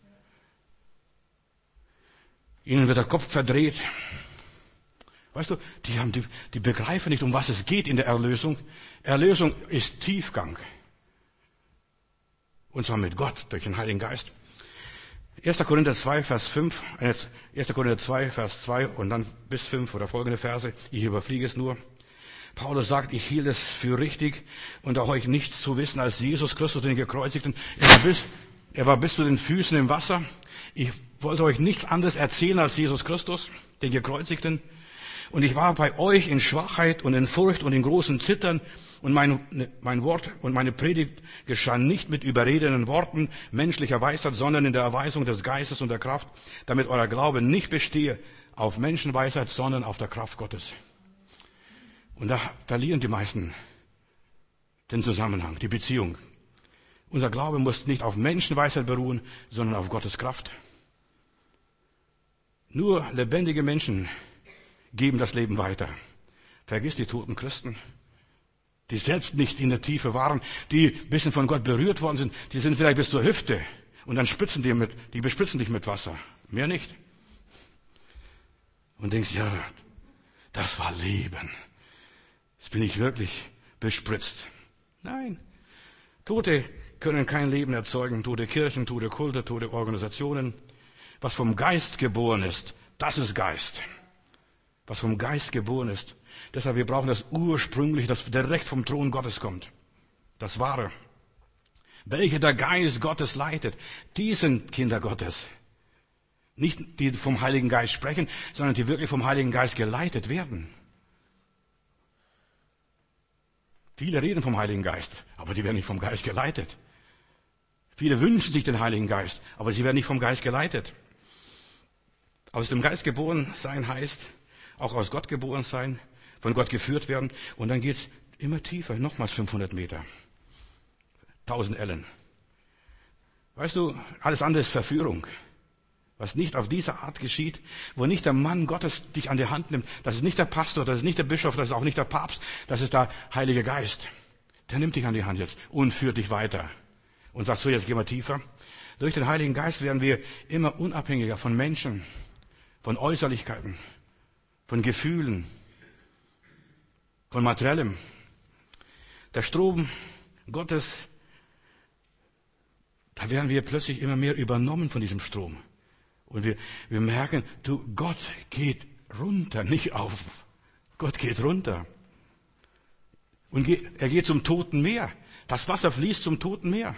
Ihnen wird der Kopf verdreht. Weißt du, die, haben, die, die begreifen nicht, um was es geht in der Erlösung. Erlösung ist Tiefgang. Und zwar mit Gott, durch den Heiligen Geist. erster Korinther zwei, Vers fünf, erster Korinther zwei, Vers zwei und dann bis fünf oder folgende Verse. Ich überfliege es nur. Paulus sagt, ich hielt es für richtig und auch euch nichts zu wissen als Jesus Christus, den Gekreuzigten. Er war bis, er war bis zu den Füßen im Wasser. Ich wollte euch nichts anderes erzählen als Jesus Christus, den Gekreuzigten. Und ich war bei euch in Schwachheit und in Furcht und in großem Zittern. Und mein, mein Wort und meine Predigt geschah nicht mit überredenden Worten menschlicher Weisheit, sondern in der Erweisung des Geistes und der Kraft, damit euer Glaube nicht bestehe auf Menschenweisheit, sondern auf der Kraft Gottes. Und da verlieren die meisten den Zusammenhang, die Beziehung. Unser Glaube muss nicht auf Menschenweisheit beruhen, sondern auf Gottes Kraft. Nur lebendige Menschen geben das Leben weiter. Vergiss die toten Christen, die selbst nicht in der Tiefe waren, die ein bisschen von Gott berührt worden sind, die sind vielleicht bis zur Hüfte und dann spritzen die mit, die bespritzen dich mit Wasser. Mehr nicht. Und denkst, ja, das war Leben. Jetzt bin ich wirklich bespritzt. Nein. Tote können kein Leben erzeugen. Tote Kirchen, tote Kulte, tote Organisationen. Was vom Geist geboren ist, das ist Geist. Was vom Geist geboren ist. Deshalb, wir brauchen das Ursprüngliche, das direkt vom Thron Gottes kommt. Das Wahre. Welche der Geist Gottes leitet, die sind Kinder Gottes. Nicht die vom Heiligen Geist sprechen, sondern die wirklich vom Heiligen Geist geleitet werden. Viele reden vom Heiligen Geist, aber die werden nicht vom Geist geleitet. Viele wünschen sich den Heiligen Geist, aber sie werden nicht vom Geist geleitet. Aus dem Geist geboren sein heißt, auch aus Gott geboren sein, von Gott geführt werden. Und dann geht's immer tiefer, nochmals fünfhundert Meter. tausend Ellen. Weißt du, alles andere ist Verführung. Was nicht auf diese Art geschieht, wo nicht der Mann Gottes dich an die Hand nimmt, das ist nicht der Pastor, das ist nicht der Bischof, das ist auch nicht der Papst, das ist der Heilige Geist. Der nimmt dich an die Hand jetzt und führt dich weiter. Und sagt so, jetzt gehen wir tiefer. Durch den Heiligen Geist werden wir immer unabhängiger von Menschen, von Äußerlichkeiten, von Gefühlen, von Materiellem. Der Strom Gottes, da werden wir plötzlich immer mehr übernommen von diesem Strom. Und wir, wir merken, du, Gott geht runter, nicht auf. Gott geht runter. Und ge, er geht zum Toten Meer. Das Wasser fließt zum Toten Meer.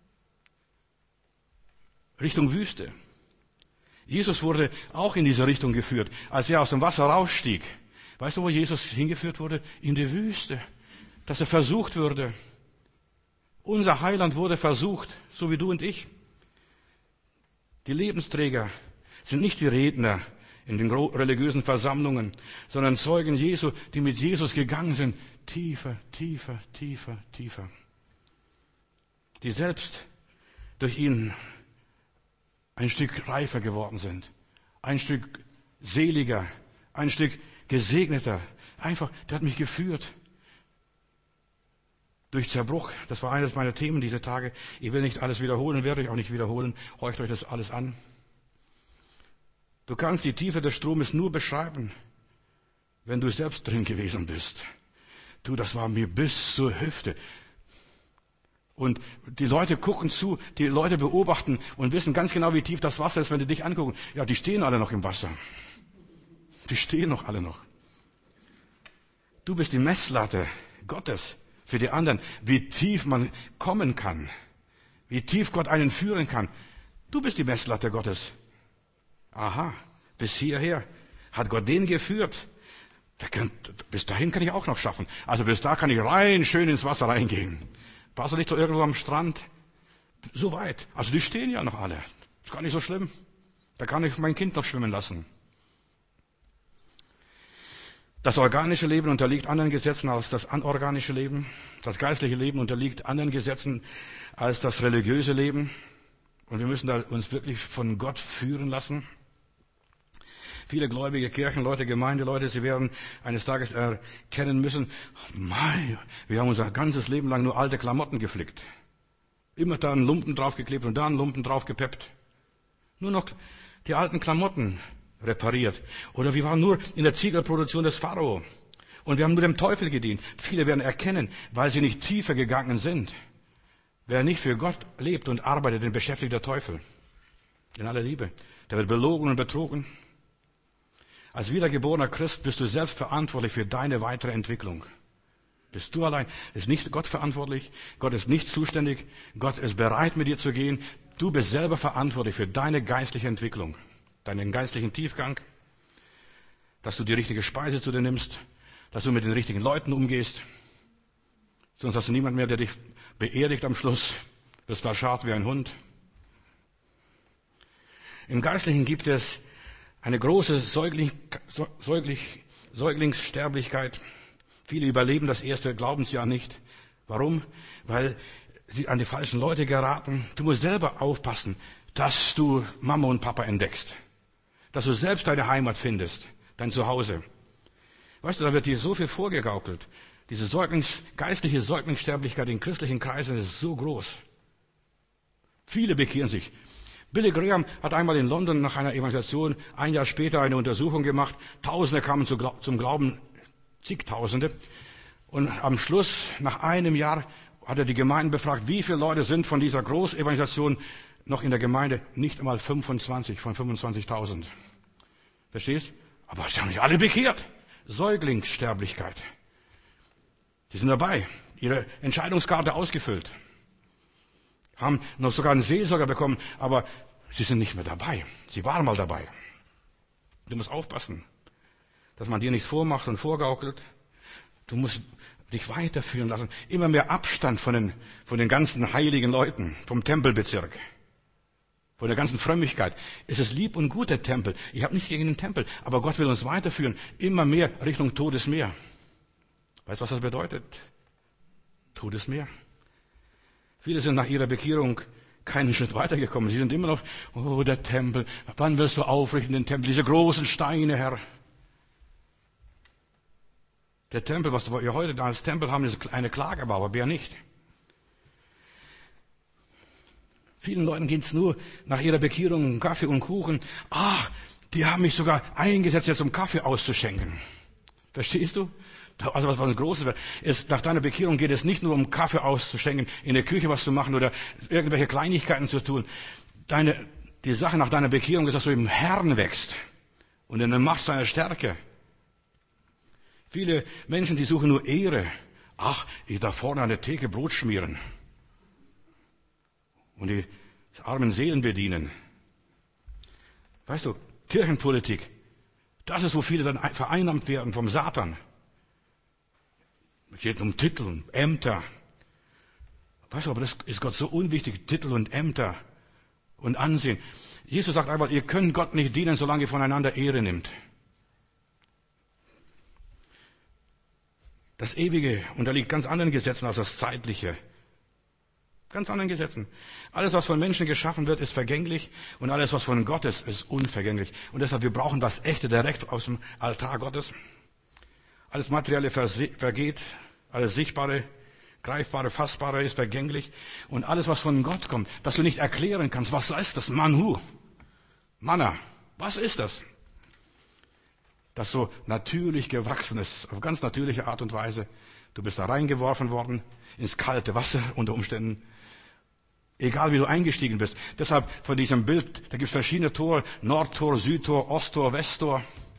Richtung Wüste. Jesus wurde auch in diese Richtung geführt, als er aus dem Wasser rausstieg. Weißt du, wo Jesus hingeführt wurde? In die Wüste. Dass er versucht würde. Unser Heiland wurde versucht, so wie du und ich. Die Lebensträger sind nicht die Redner in den religiösen Versammlungen, sondern Zeugen Jesu, die mit Jesus gegangen sind. Tiefer, tiefer, tiefer, tiefer. Die selbst durch ihn ein Stück reifer geworden sind. Ein Stück seliger, ein Stück gesegneter. Einfach, der hat mich geführt. Durch Zerbruch, das war eines meiner Themen diese Tage. Ich will nicht alles wiederholen, werde ich auch nicht wiederholen. Horcht euch das alles an. Du kannst die Tiefe des Stromes nur beschreiben, wenn du selbst drin gewesen bist. Du, das war mir bis zur Hüfte. Und die Leute gucken zu, die Leute beobachten und wissen ganz genau, wie tief das Wasser ist, wenn die dich angucken. Ja, die stehen alle noch im Wasser. Die stehen noch alle noch. Du bist die Messlatte Gottes für die anderen, wie tief man kommen kann, wie tief Gott einen führen kann. Du bist die Messlatte Gottes. Aha, bis hierher hat Gott den geführt. Da kann, bis dahin kann ich auch noch schaffen. Also bis da kann ich rein schön ins Wasser reingehen. Brauchst du nicht so irgendwo am Strand? So weit. Also die stehen ja noch alle. Ist gar nicht so schlimm. Da kann ich mein Kind noch schwimmen lassen. Das organische Leben unterliegt anderen Gesetzen als das anorganische Leben. Das geistliche Leben unterliegt anderen Gesetzen als das religiöse Leben. Und wir müssen da uns wirklich von Gott führen lassen. Viele gläubige Kirchenleute, Gemeindeleute, sie werden eines Tages erkennen müssen, mei, wir haben unser ganzes Leben lang nur alte Klamotten geflickt. Immer da einen Lumpen draufgeklebt und da einen Lumpen draufgepeppt. Nur noch die alten Klamotten repariert. Oder wir waren nur in der Ziegelproduktion des Pharao. Und wir haben nur dem Teufel gedient. Viele werden erkennen, weil sie nicht tiefer gegangen sind. Wer nicht für Gott lebt und arbeitet, den beschäftigt der Teufel. In aller Liebe. Der wird belogen und betrogen. Als wiedergeborener Christ bist du selbst verantwortlich für deine weitere Entwicklung. Bist du allein. Ist nicht Gott verantwortlich. Gott ist nicht zuständig. Gott ist bereit, mit dir zu gehen. Du bist selber verantwortlich für deine geistliche Entwicklung. Deinen geistlichen Tiefgang. Dass du die richtige Speise zu dir nimmst. Dass du mit den richtigen Leuten umgehst. Sonst hast du niemand mehr, der dich beerdigt am Schluss. Bist verscharrt wie ein Hund. Im Geistlichen gibt es Eine große Säugling, Säugling, Säuglingssterblichkeit. Viele überleben das erste Glaubensjahr nicht. Warum? Weil sie an die falschen Leute geraten. Du musst selber aufpassen, dass du Mama und Papa entdeckst. Dass du selbst deine Heimat findest, dein Zuhause. Weißt du, da wird dir so viel vorgegaukelt. Diese Säuglings, geistliche Säuglingssterblichkeit in christlichen Kreisen ist so groß. Viele bekehren sich. Billy Graham hat einmal in London nach einer Evangelisation ein Jahr später eine Untersuchung gemacht. Tausende kamen zum Glauben, zigtausende. Und am Schluss, nach einem Jahr, hat er die Gemeinden befragt, wie viele Leute sind von dieser Großevangelisation noch in der Gemeinde? Nicht einmal fünfundzwanzig von fünfundzwanzigtausend. Verstehst? Aber sie haben sich alle bekehrt. Säuglingssterblichkeit. Sie sind dabei, ihre Entscheidungskarte ausgefüllt. Haben noch sogar einen Seelsorger bekommen, aber sie sind nicht mehr dabei. Sie waren mal dabei. Du musst aufpassen, dass man dir nichts vormacht und vorgaukelt. Du musst dich weiterführen lassen. Immer mehr Abstand von den, von den ganzen heiligen Leuten, vom Tempelbezirk, von der ganzen Frömmigkeit. Es ist lieb und gut, der Tempel. Ich habe nichts gegen den Tempel, aber Gott will uns weiterführen. Immer mehr Richtung Todesmeer. Weißt du, was das bedeutet? Todesmeer. Viele sind nach ihrer Bekehrung keinen Schritt weitergekommen. Sie sind immer noch, oh, der Tempel. Wann wirst du aufrichten, den Tempel? Diese großen Steine, Herr. Der Tempel, was wir heute als Tempel haben, ist eine Klagebau, aber wer nicht? Vielen Leuten geht es nur nach ihrer Bekehrung um Kaffee und Kuchen. Ach, die haben mich sogar eingesetzt, jetzt um Kaffee auszuschenken. Verstehst du? Also was, was ein großes wird. Ist, nach deiner Bekehrung geht es nicht nur um Kaffee auszuschenken, in der Küche was zu machen oder irgendwelche Kleinigkeiten zu tun. Deine, die Sache nach deiner Bekehrung ist, dass du im Herrn wächst und in der Macht seiner Stärke. Viele Menschen, die suchen nur Ehre. Ach, ich darf vorne an der Theke Brot schmieren und die armen Seelen bedienen. Weißt du, Kirchenpolitik, das ist, wo viele dann vereinnahmt werden vom Satan. Es geht um Titel und Ämter. Weißt du, aber das ist Gott so unwichtig, Titel und Ämter und Ansehen. Jesus sagt einmal, ihr könnt Gott nicht dienen, solange ihr voneinander Ehre nimmt. Das Ewige unterliegt ganz anderen Gesetzen als das Zeitliche. Ganz anderen Gesetzen. Alles, was von Menschen geschaffen wird, ist vergänglich und alles, was von Gott ist, ist unvergänglich. Und deshalb, wir brauchen das Echte direkt aus dem Altar Gottes. Alles Materielle vergeht, alles Sichtbare, Greifbare, Fassbare ist vergänglich. Und alles, was von Gott kommt, das du nicht erklären kannst, was ist das? Manhu, Manna, was ist das? Das so natürlich gewachsen ist, auf ganz natürliche Art und Weise. Du bist da reingeworfen worden, ins kalte Wasser unter Umständen. Egal wie du eingestiegen bist. Deshalb von diesem Bild, da gibt es verschiedene Tore, Nordtor, Südtor, Osttor, Westtor.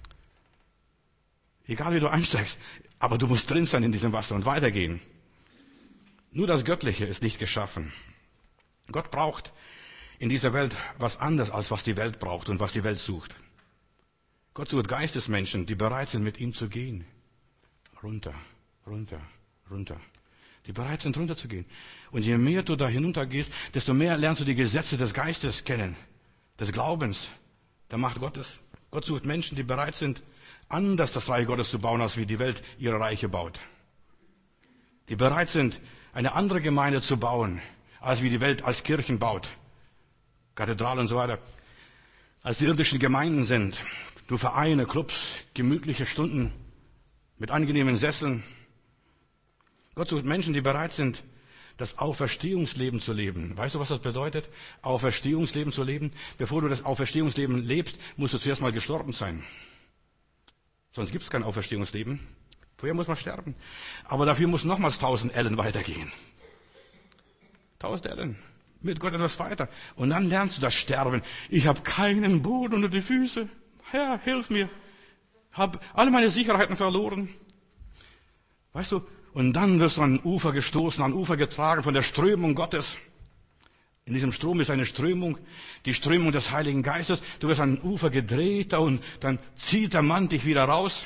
Egal wie du einsteigst, aber du musst drin sein in diesem Wasser und weitergehen. Nur das Göttliche ist nicht geschaffen. Gott braucht in dieser Welt was anderes, als was die Welt braucht und was die Welt sucht. Gott sucht Geistesmenschen, die bereit sind, mit ihm zu gehen. Runter, runter, runter. Die bereit sind, runterzugehen. Und je mehr du da hinuntergehst, desto mehr lernst du die Gesetze des Geistes kennen, des Glaubens, der Macht Gottes. Gott sucht Menschen, die bereit sind, anders das Reich Gottes zu bauen, als wie die Welt ihre Reiche baut. Die bereit sind, eine andere Gemeinde zu bauen, als wie die Welt als Kirchen baut. Kathedralen und so weiter. Als die irdischen Gemeinden sind. Nur Vereine, Clubs, gemütliche Stunden mit angenehmen Sesseln. Gott sucht Menschen, die bereit sind, das Auferstehungsleben zu leben. Weißt du, was das bedeutet? Auferstehungsleben zu leben? Bevor du das Auferstehungsleben lebst, musst du zuerst mal gestorben sein. Sonst gibt es kein Auferstehungsleben. Vorher muss man sterben. Aber dafür muss nochmals tausend Ellen weitergehen. Tausend Ellen. Mit Gott etwas weiter. Und dann lernst du das Sterben. Ich habe keinen Boden unter die Füße. Herr, hilf mir. Habe alle meine Sicherheiten verloren. Weißt du, und dann wirst du an Ufer gestoßen, an Ufer getragen von der Strömung Gottes. In diesem Strom ist eine Strömung, die Strömung des Heiligen Geistes. Du wirst an Ufer gedreht und dann zieht der Mann dich wieder raus.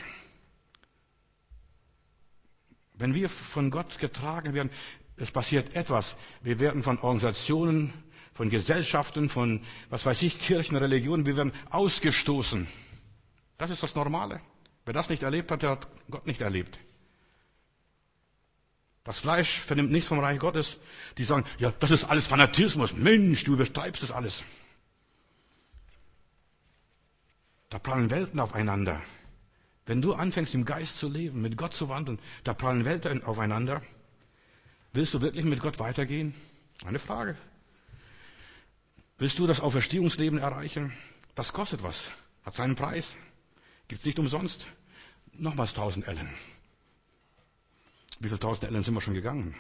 Wenn wir von Gott getragen werden, es passiert etwas. Wir werden von Organisationen, von Gesellschaften, von, was weiß ich, Kirchen, Religionen, wir werden ausgestoßen. Das ist das Normale. Wer das nicht erlebt hat, der hat Gott nicht erlebt. Das Fleisch vernimmt nichts vom Reich Gottes. Die sagen, ja, das ist alles Fanatismus. Mensch, du übertreibst das alles. Da prallen Welten aufeinander. Wenn du anfängst, im Geist zu leben, mit Gott zu wandeln, da prallen Welten aufeinander. Willst du wirklich mit Gott weitergehen? Eine Frage. Willst du das Auferstehungsleben erreichen? Das kostet was. Hat seinen Preis. Gibt's nicht umsonst. Nochmals tausend Ellen. Wie viele tausend Ellen sind wir schon gegangen?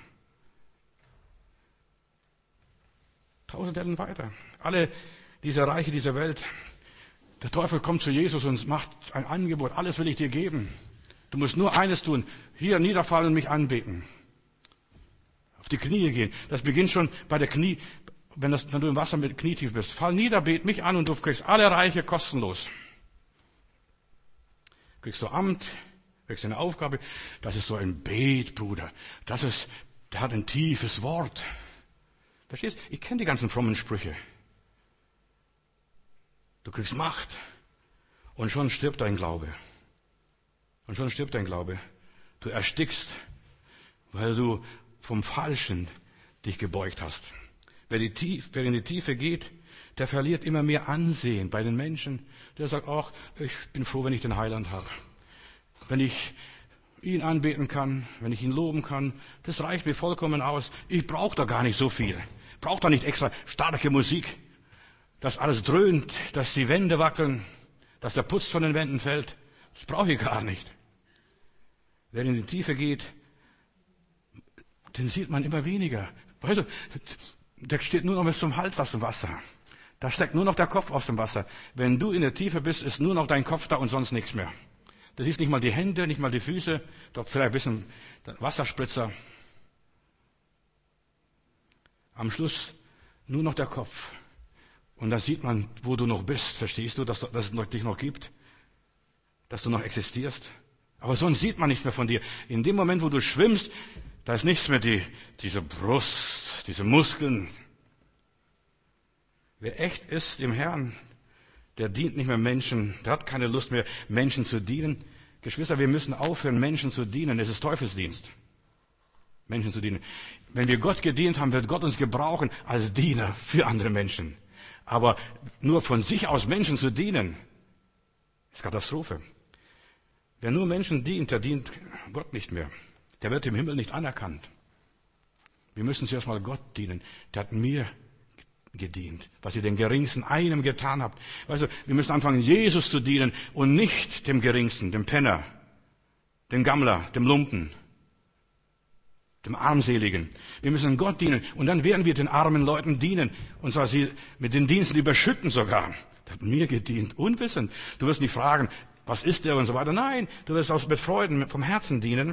Tausend Ellen weiter. Alle diese Reiche dieser Welt. Der Teufel kommt zu Jesus und macht ein Angebot. Alles will ich dir geben. Du musst nur eines tun. Hier niederfallen und mich anbeten. Auf die Knie gehen. Das beginnt schon bei der Knie, wenn, das, wenn du im Wasser mit knietief bist. Fall nieder, bet mich an und du kriegst alle Reiche kostenlos. Kriegst du Amt, kriegst du eine Aufgabe. Das ist so ein Bet, Bruder. Das ist, der hat ein tiefes Wort. Verstehst? Ich kenne die ganzen frommen Sprüche. Du kriegst Macht. Und schon stirbt dein Glaube. Und schon stirbt dein Glaube. Du erstickst, weil du vom Falschen dich gebeugt hast. Wer, die Tief, wer in die Tiefe geht, der verliert immer mehr Ansehen bei den Menschen. Der sagt, ach, ich bin froh, wenn ich den Heiland habe. Wenn ich ihn anbeten kann, wenn ich ihn loben kann, das reicht mir vollkommen aus. Ich brauche da gar nicht so viel. Ich brauche da nicht extra starke Musik, dass alles dröhnt, dass die Wände wackeln, dass der Putz von den Wänden fällt. Das brauche ich gar nicht. Wer in die Tiefe geht, den sieht man immer weniger. Weißt du, der steht nur noch bis zum Hals aus dem Wasser. Da steckt nur noch der Kopf aus dem Wasser. Wenn du in der Tiefe bist, ist nur noch dein Kopf da und sonst nichts mehr. Das ist nicht mal die Hände, nicht mal die Füße, doch vielleicht ein bisschen Wasserspritzer. Am Schluss nur noch der Kopf. Und da sieht man, wo du noch bist. Verstehst du, dass, dass es dich noch gibt? Dass du noch existierst? Aber sonst sieht man nichts mehr von dir. In dem Moment, wo du schwimmst, da ist nichts mehr, die, diese Brust, diese Muskeln. Wer echt ist im Herrn, der dient nicht mehr Menschen, der hat keine Lust mehr, Menschen zu dienen. Geschwister, wir müssen aufhören, Menschen zu dienen. Es ist Teufelsdienst, Menschen zu dienen. Wenn wir Gott gedient haben, wird Gott uns gebrauchen als Diener für andere Menschen. Aber nur von sich aus Menschen zu dienen, ist Katastrophe. Wer nur Menschen dient, der dient Gott nicht mehr. Der wird im Himmel nicht anerkannt. Wir müssen zuerst mal Gott dienen. Der hat mir gedient, was ihr den Geringsten einem getan habt. Weißt du, wir müssen anfangen, Jesus zu dienen und nicht dem Geringsten, dem Penner, dem Gammler, dem Lumpen, dem Armseligen. Wir müssen Gott dienen und dann werden wir den armen Leuten dienen und zwar sie mit den Diensten überschütten sogar. Der hat mir gedient, unwissend. Du wirst nicht fragen, was ist der und so weiter. Nein, du wirst auch mit Freuden vom Herzen dienen.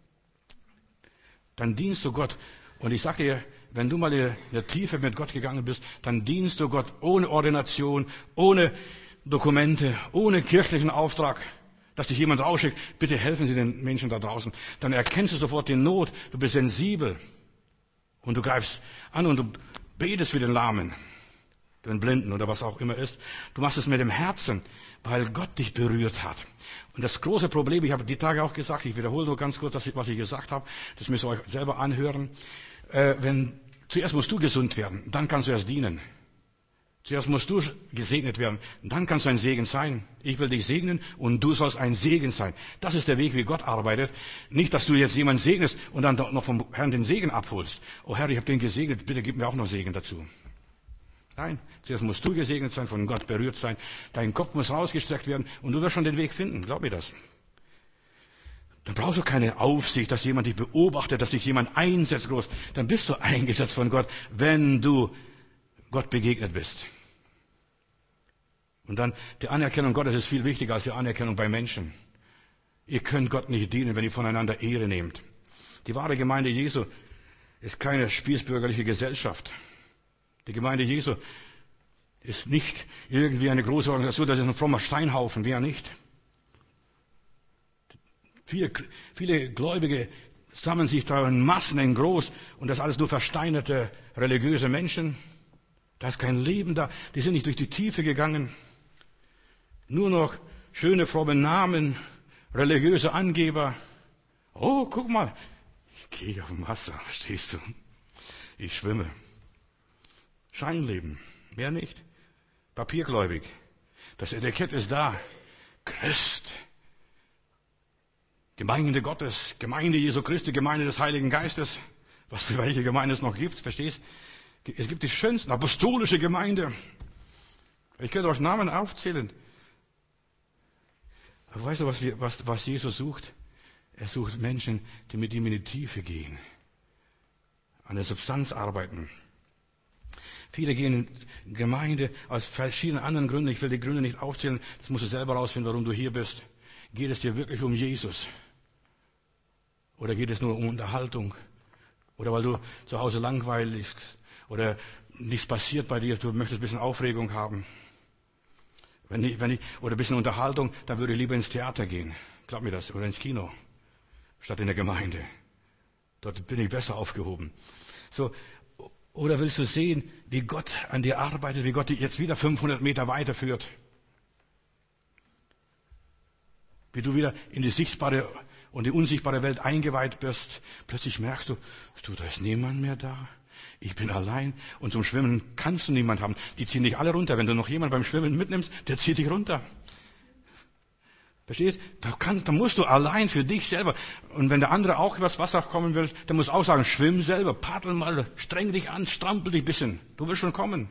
Dann dienst du Gott. Und ich sage dir, wenn du mal in der Tiefe mit Gott gegangen bist, dann dienst du Gott ohne Ordination, ohne Dokumente, ohne kirchlichen Auftrag, dass dich jemand rausschickt, bitte helfen Sie den Menschen da draußen. Dann erkennst du sofort die Not, du bist sensibel und du greifst an und du betest für den Lahmen, den Blinden oder was auch immer ist. Du machst es mit dem Herzen, weil Gott dich berührt hat. Und das große Problem, ich habe die Tage auch gesagt, ich wiederhole nur ganz kurz, was ich gesagt habe, das müsst ihr euch selber anhören. Äh, wenn, zuerst musst du gesund werden, dann kannst du erst dienen. Zuerst musst du gesegnet werden, dann kannst du ein Segen sein. Ich will dich segnen und du sollst ein Segen sein. Das ist der Weg, wie Gott arbeitet. Nicht, dass du jetzt jemanden segnest und dann noch vom Herrn den Segen abholst. Oh Herr, ich habe den gesegnet, bitte gib mir auch noch Segen dazu. Nein, zuerst musst du gesegnet sein, von Gott berührt sein. Dein Kopf muss rausgestreckt werden und du wirst schon den Weg finden, glaub mir das. Dann brauchst du keine Aufsicht, dass jemand dich beobachtet, dass dich jemand einsetzt groß. Dann bist du eingesetzt von Gott, wenn du Gott begegnet bist. Und dann, die Anerkennung Gottes ist viel wichtiger als die Anerkennung bei Menschen. Ihr könnt Gott nicht dienen, wenn ihr voneinander Ehre nehmt. Die wahre Gemeinde Jesu ist keine spießbürgerliche Gesellschaft. Die Gemeinde Jesu ist nicht irgendwie eine große Organisation, das ist ein frommer Steinhaufen, wer nicht. Viele, viele Gläubige sammeln sich da in Massen, in groß, und das alles nur versteinerte religiöse Menschen. Da ist kein Leben da, die sind nicht durch die Tiefe gegangen. Nur noch schöne, fromme Namen, religiöse Angeber. Oh, guck mal, ich gehe auf dem Wasser, verstehst du? Ich schwimme. Scheinleben, mehr nicht. Papiergläubig. Das Etikett ist da. Christ. Gemeinde Gottes, Gemeinde Jesu Christi, Gemeinde des Heiligen Geistes. Was für welche Gemeinde es noch gibt, verstehst? Es gibt die schönsten, apostolische Gemeinde. Ich könnte euch Namen aufzählen. Aber weißt du, was, wir, was, was Jesus sucht? Er sucht Menschen, die mit ihm in die Tiefe gehen. An der Substanz arbeiten. Viele gehen in Gemeinde aus verschiedenen anderen Gründen. Ich will die Gründe nicht aufzählen. Das musst du selber rausfinden, warum du hier bist. Geht es dir wirklich um Jesus? Oder geht es nur um Unterhaltung? Oder weil du zu Hause langweilig bist? Oder nichts passiert bei dir, du möchtest ein bisschen Aufregung haben? Wenn ich, wenn ich, oder ein bisschen Unterhaltung, dann würde ich lieber ins Theater gehen. Glaub mir das. Oder ins Kino. Statt in der Gemeinde. Dort bin ich besser aufgehoben. So. Oder willst du sehen, wie Gott an dir arbeitet, wie Gott dich jetzt wieder fünfhundert Meter weiterführt? Wie du wieder in die sichtbare und die unsichtbare Welt eingeweiht bist. Plötzlich merkst du, du, da ist niemand mehr da. Ich bin allein und zum Schwimmen kannst du niemand haben. Die ziehen dich alle runter. Wenn du noch jemanden beim Schwimmen mitnimmst, der zieht dich runter. Verstehst? Da, kannst, da musst du allein für dich selber. Und wenn der andere auch übers Wasser kommen will, der muss auch sagen, schwimm selber, paddel mal, streng dich an, strampel dich ein bisschen. Du wirst schon kommen.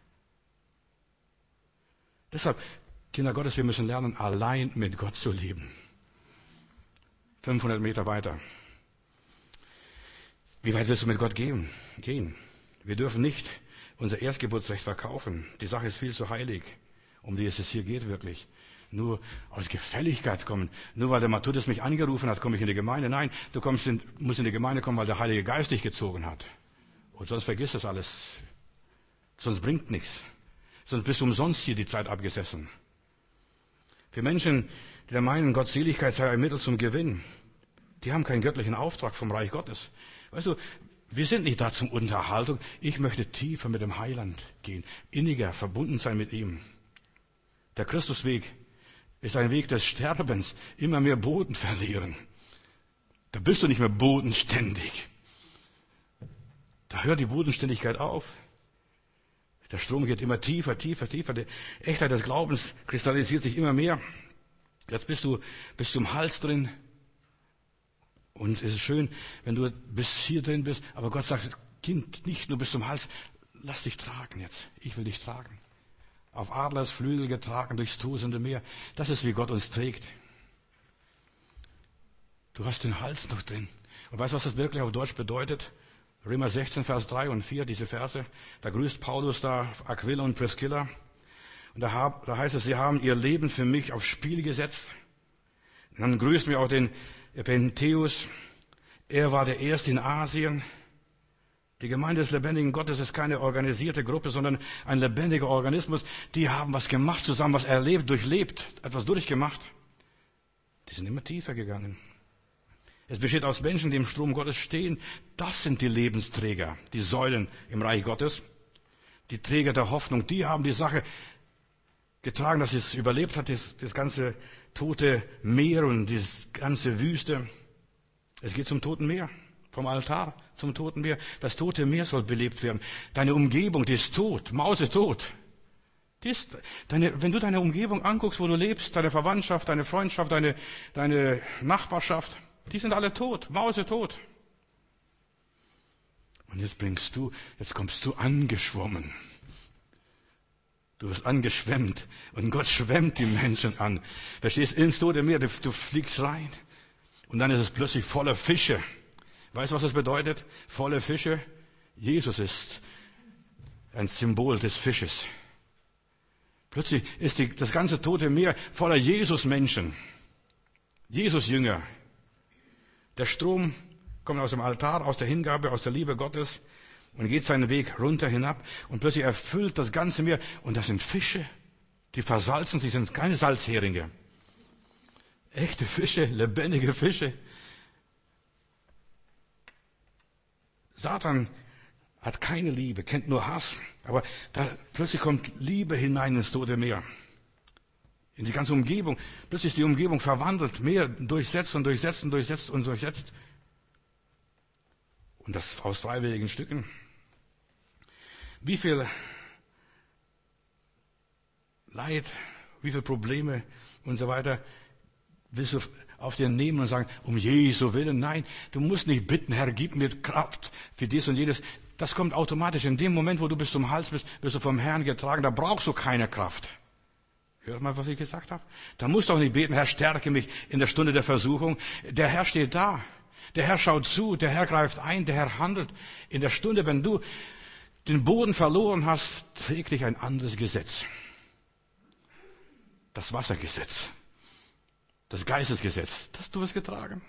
Deshalb, Kinder Gottes, wir müssen lernen, allein mit Gott zu leben. fünfhundert Meter weiter. Wie weit willst du mit Gott gehen? gehen? Wir dürfen nicht unser Erstgeburtsrecht verkaufen. Die Sache ist viel zu heilig, um die es hier geht wirklich. Nur aus Gefälligkeit kommen. Nur weil der Matthäus mich angerufen hat, komme ich in die Gemeinde. Nein, du kommst in, musst in die Gemeinde kommen, weil der Heilige Geist dich gezogen hat. Und sonst vergiss das alles. Sonst bringt nichts. Sonst bist du umsonst hier die Zeit abgesessen. Für Menschen, die der meinen, Gottseligkeit sei ein Mittel zum Gewinn, die haben keinen göttlichen Auftrag vom Reich Gottes. Weißt du, wir sind nicht da zum Unterhaltung. Ich möchte tiefer mit dem Heiland gehen, inniger verbunden sein mit ihm. Der Christusweg ist ein Weg des Sterbens, immer mehr Boden verlieren. Da bist du nicht mehr bodenständig. Da hört die Bodenständigkeit auf. Der Strom geht immer tiefer, tiefer, tiefer. Die Echtheit des Glaubens kristallisiert sich immer mehr. Jetzt bist du bis zum Hals drin. Und es ist schön, wenn du bis hier drin bist. Aber Gott sagt, Kind, nicht nur bis zum Hals. Lass dich tragen jetzt. Ich will dich tragen. Auf Adlers Flügel getragen durchs tosende Meer. Das ist, wie Gott uns trägt. Du hast den Hals noch drin. Und weißt du, was das wirklich auf Deutsch bedeutet? Römer sechzehn, Vers drei und vier, diese Verse. Da grüßt Paulus da Aquila und Priscilla. Und da, da heißt es, sie haben ihr Leben für mich aufs Spiel gesetzt. Und dann grüßt mir auch den Epentheus. Er war der Erste in Asien. Die Gemeinde des lebendigen Gottes ist keine organisierte Gruppe, sondern ein lebendiger Organismus. Die haben was gemacht zusammen, was erlebt, durchlebt, etwas durchgemacht. Die sind immer tiefer gegangen. Es besteht aus Menschen, die im Strom Gottes stehen. Das sind die Lebensträger, die Säulen im Reich Gottes. Die Träger der Hoffnung, die haben die Sache getragen, dass es überlebt hat, das, das ganze tote Meer und die ganze Wüste. Es geht zum Toten Meer. Vom Altar zum Toten Meer. Das Tote Meer soll belebt werden. Deine Umgebung, die ist tot, mausetot. Die ist, deine, wenn du deine Umgebung anguckst, wo du lebst, deine Verwandtschaft, deine Freundschaft, deine, deine Nachbarschaft, die sind alle tot, mausetot. Und jetzt bringst du, jetzt kommst du angeschwommen. Du wirst angeschwemmt und Gott schwemmt die Menschen an. Verstehst, ins Tote Meer, du, du fliegst rein und dann ist es plötzlich voller Fische. Weißt du, was das bedeutet? Volle Fische. Jesus ist ein Symbol des Fisches. Plötzlich ist die, das ganze Tote Meer voller Jesus-Menschen. Jesus-Jünger. Der Strom kommt aus dem Altar, aus der Hingabe, aus der Liebe Gottes und geht seinen Weg runter hinab. Und plötzlich erfüllt das ganze Meer. Und das sind Fische, die versalzen sich, sind keine Salzheringe. Echte Fische, lebendige Fische. Satan hat keine Liebe, kennt nur Hass. Aber da plötzlich kommt Liebe hinein ins Tote Meer. In die ganze Umgebung. Plötzlich ist die Umgebung verwandelt, mehr durchsetzt und durchsetzt und durchsetzt und durchsetzt. Und das aus freiwilligen Stücken. Wie viel Leid, wie viele Probleme und so weiter willst du auf dir nehmen und sagen, um Jesu Willen? Nein, du musst nicht bitten, Herr, gib mir Kraft für dies und jenes. Das kommt automatisch. In dem Moment, wo du bis zum Hals bist, wirst du vom Herrn getragen. Da brauchst du keine Kraft. Hört mal, was ich gesagt habe? Da musst du auch nicht beten, Herr, stärke mich in der Stunde der Versuchung. Der Herr steht da. Der Herr schaut zu. Der Herr greift ein. Der Herr handelt. In der Stunde, wenn du den Boden verloren hast, trägt dich ein anderes Gesetz. Das Wassergesetz. Das Geistesgesetz. Das du wirst getragen.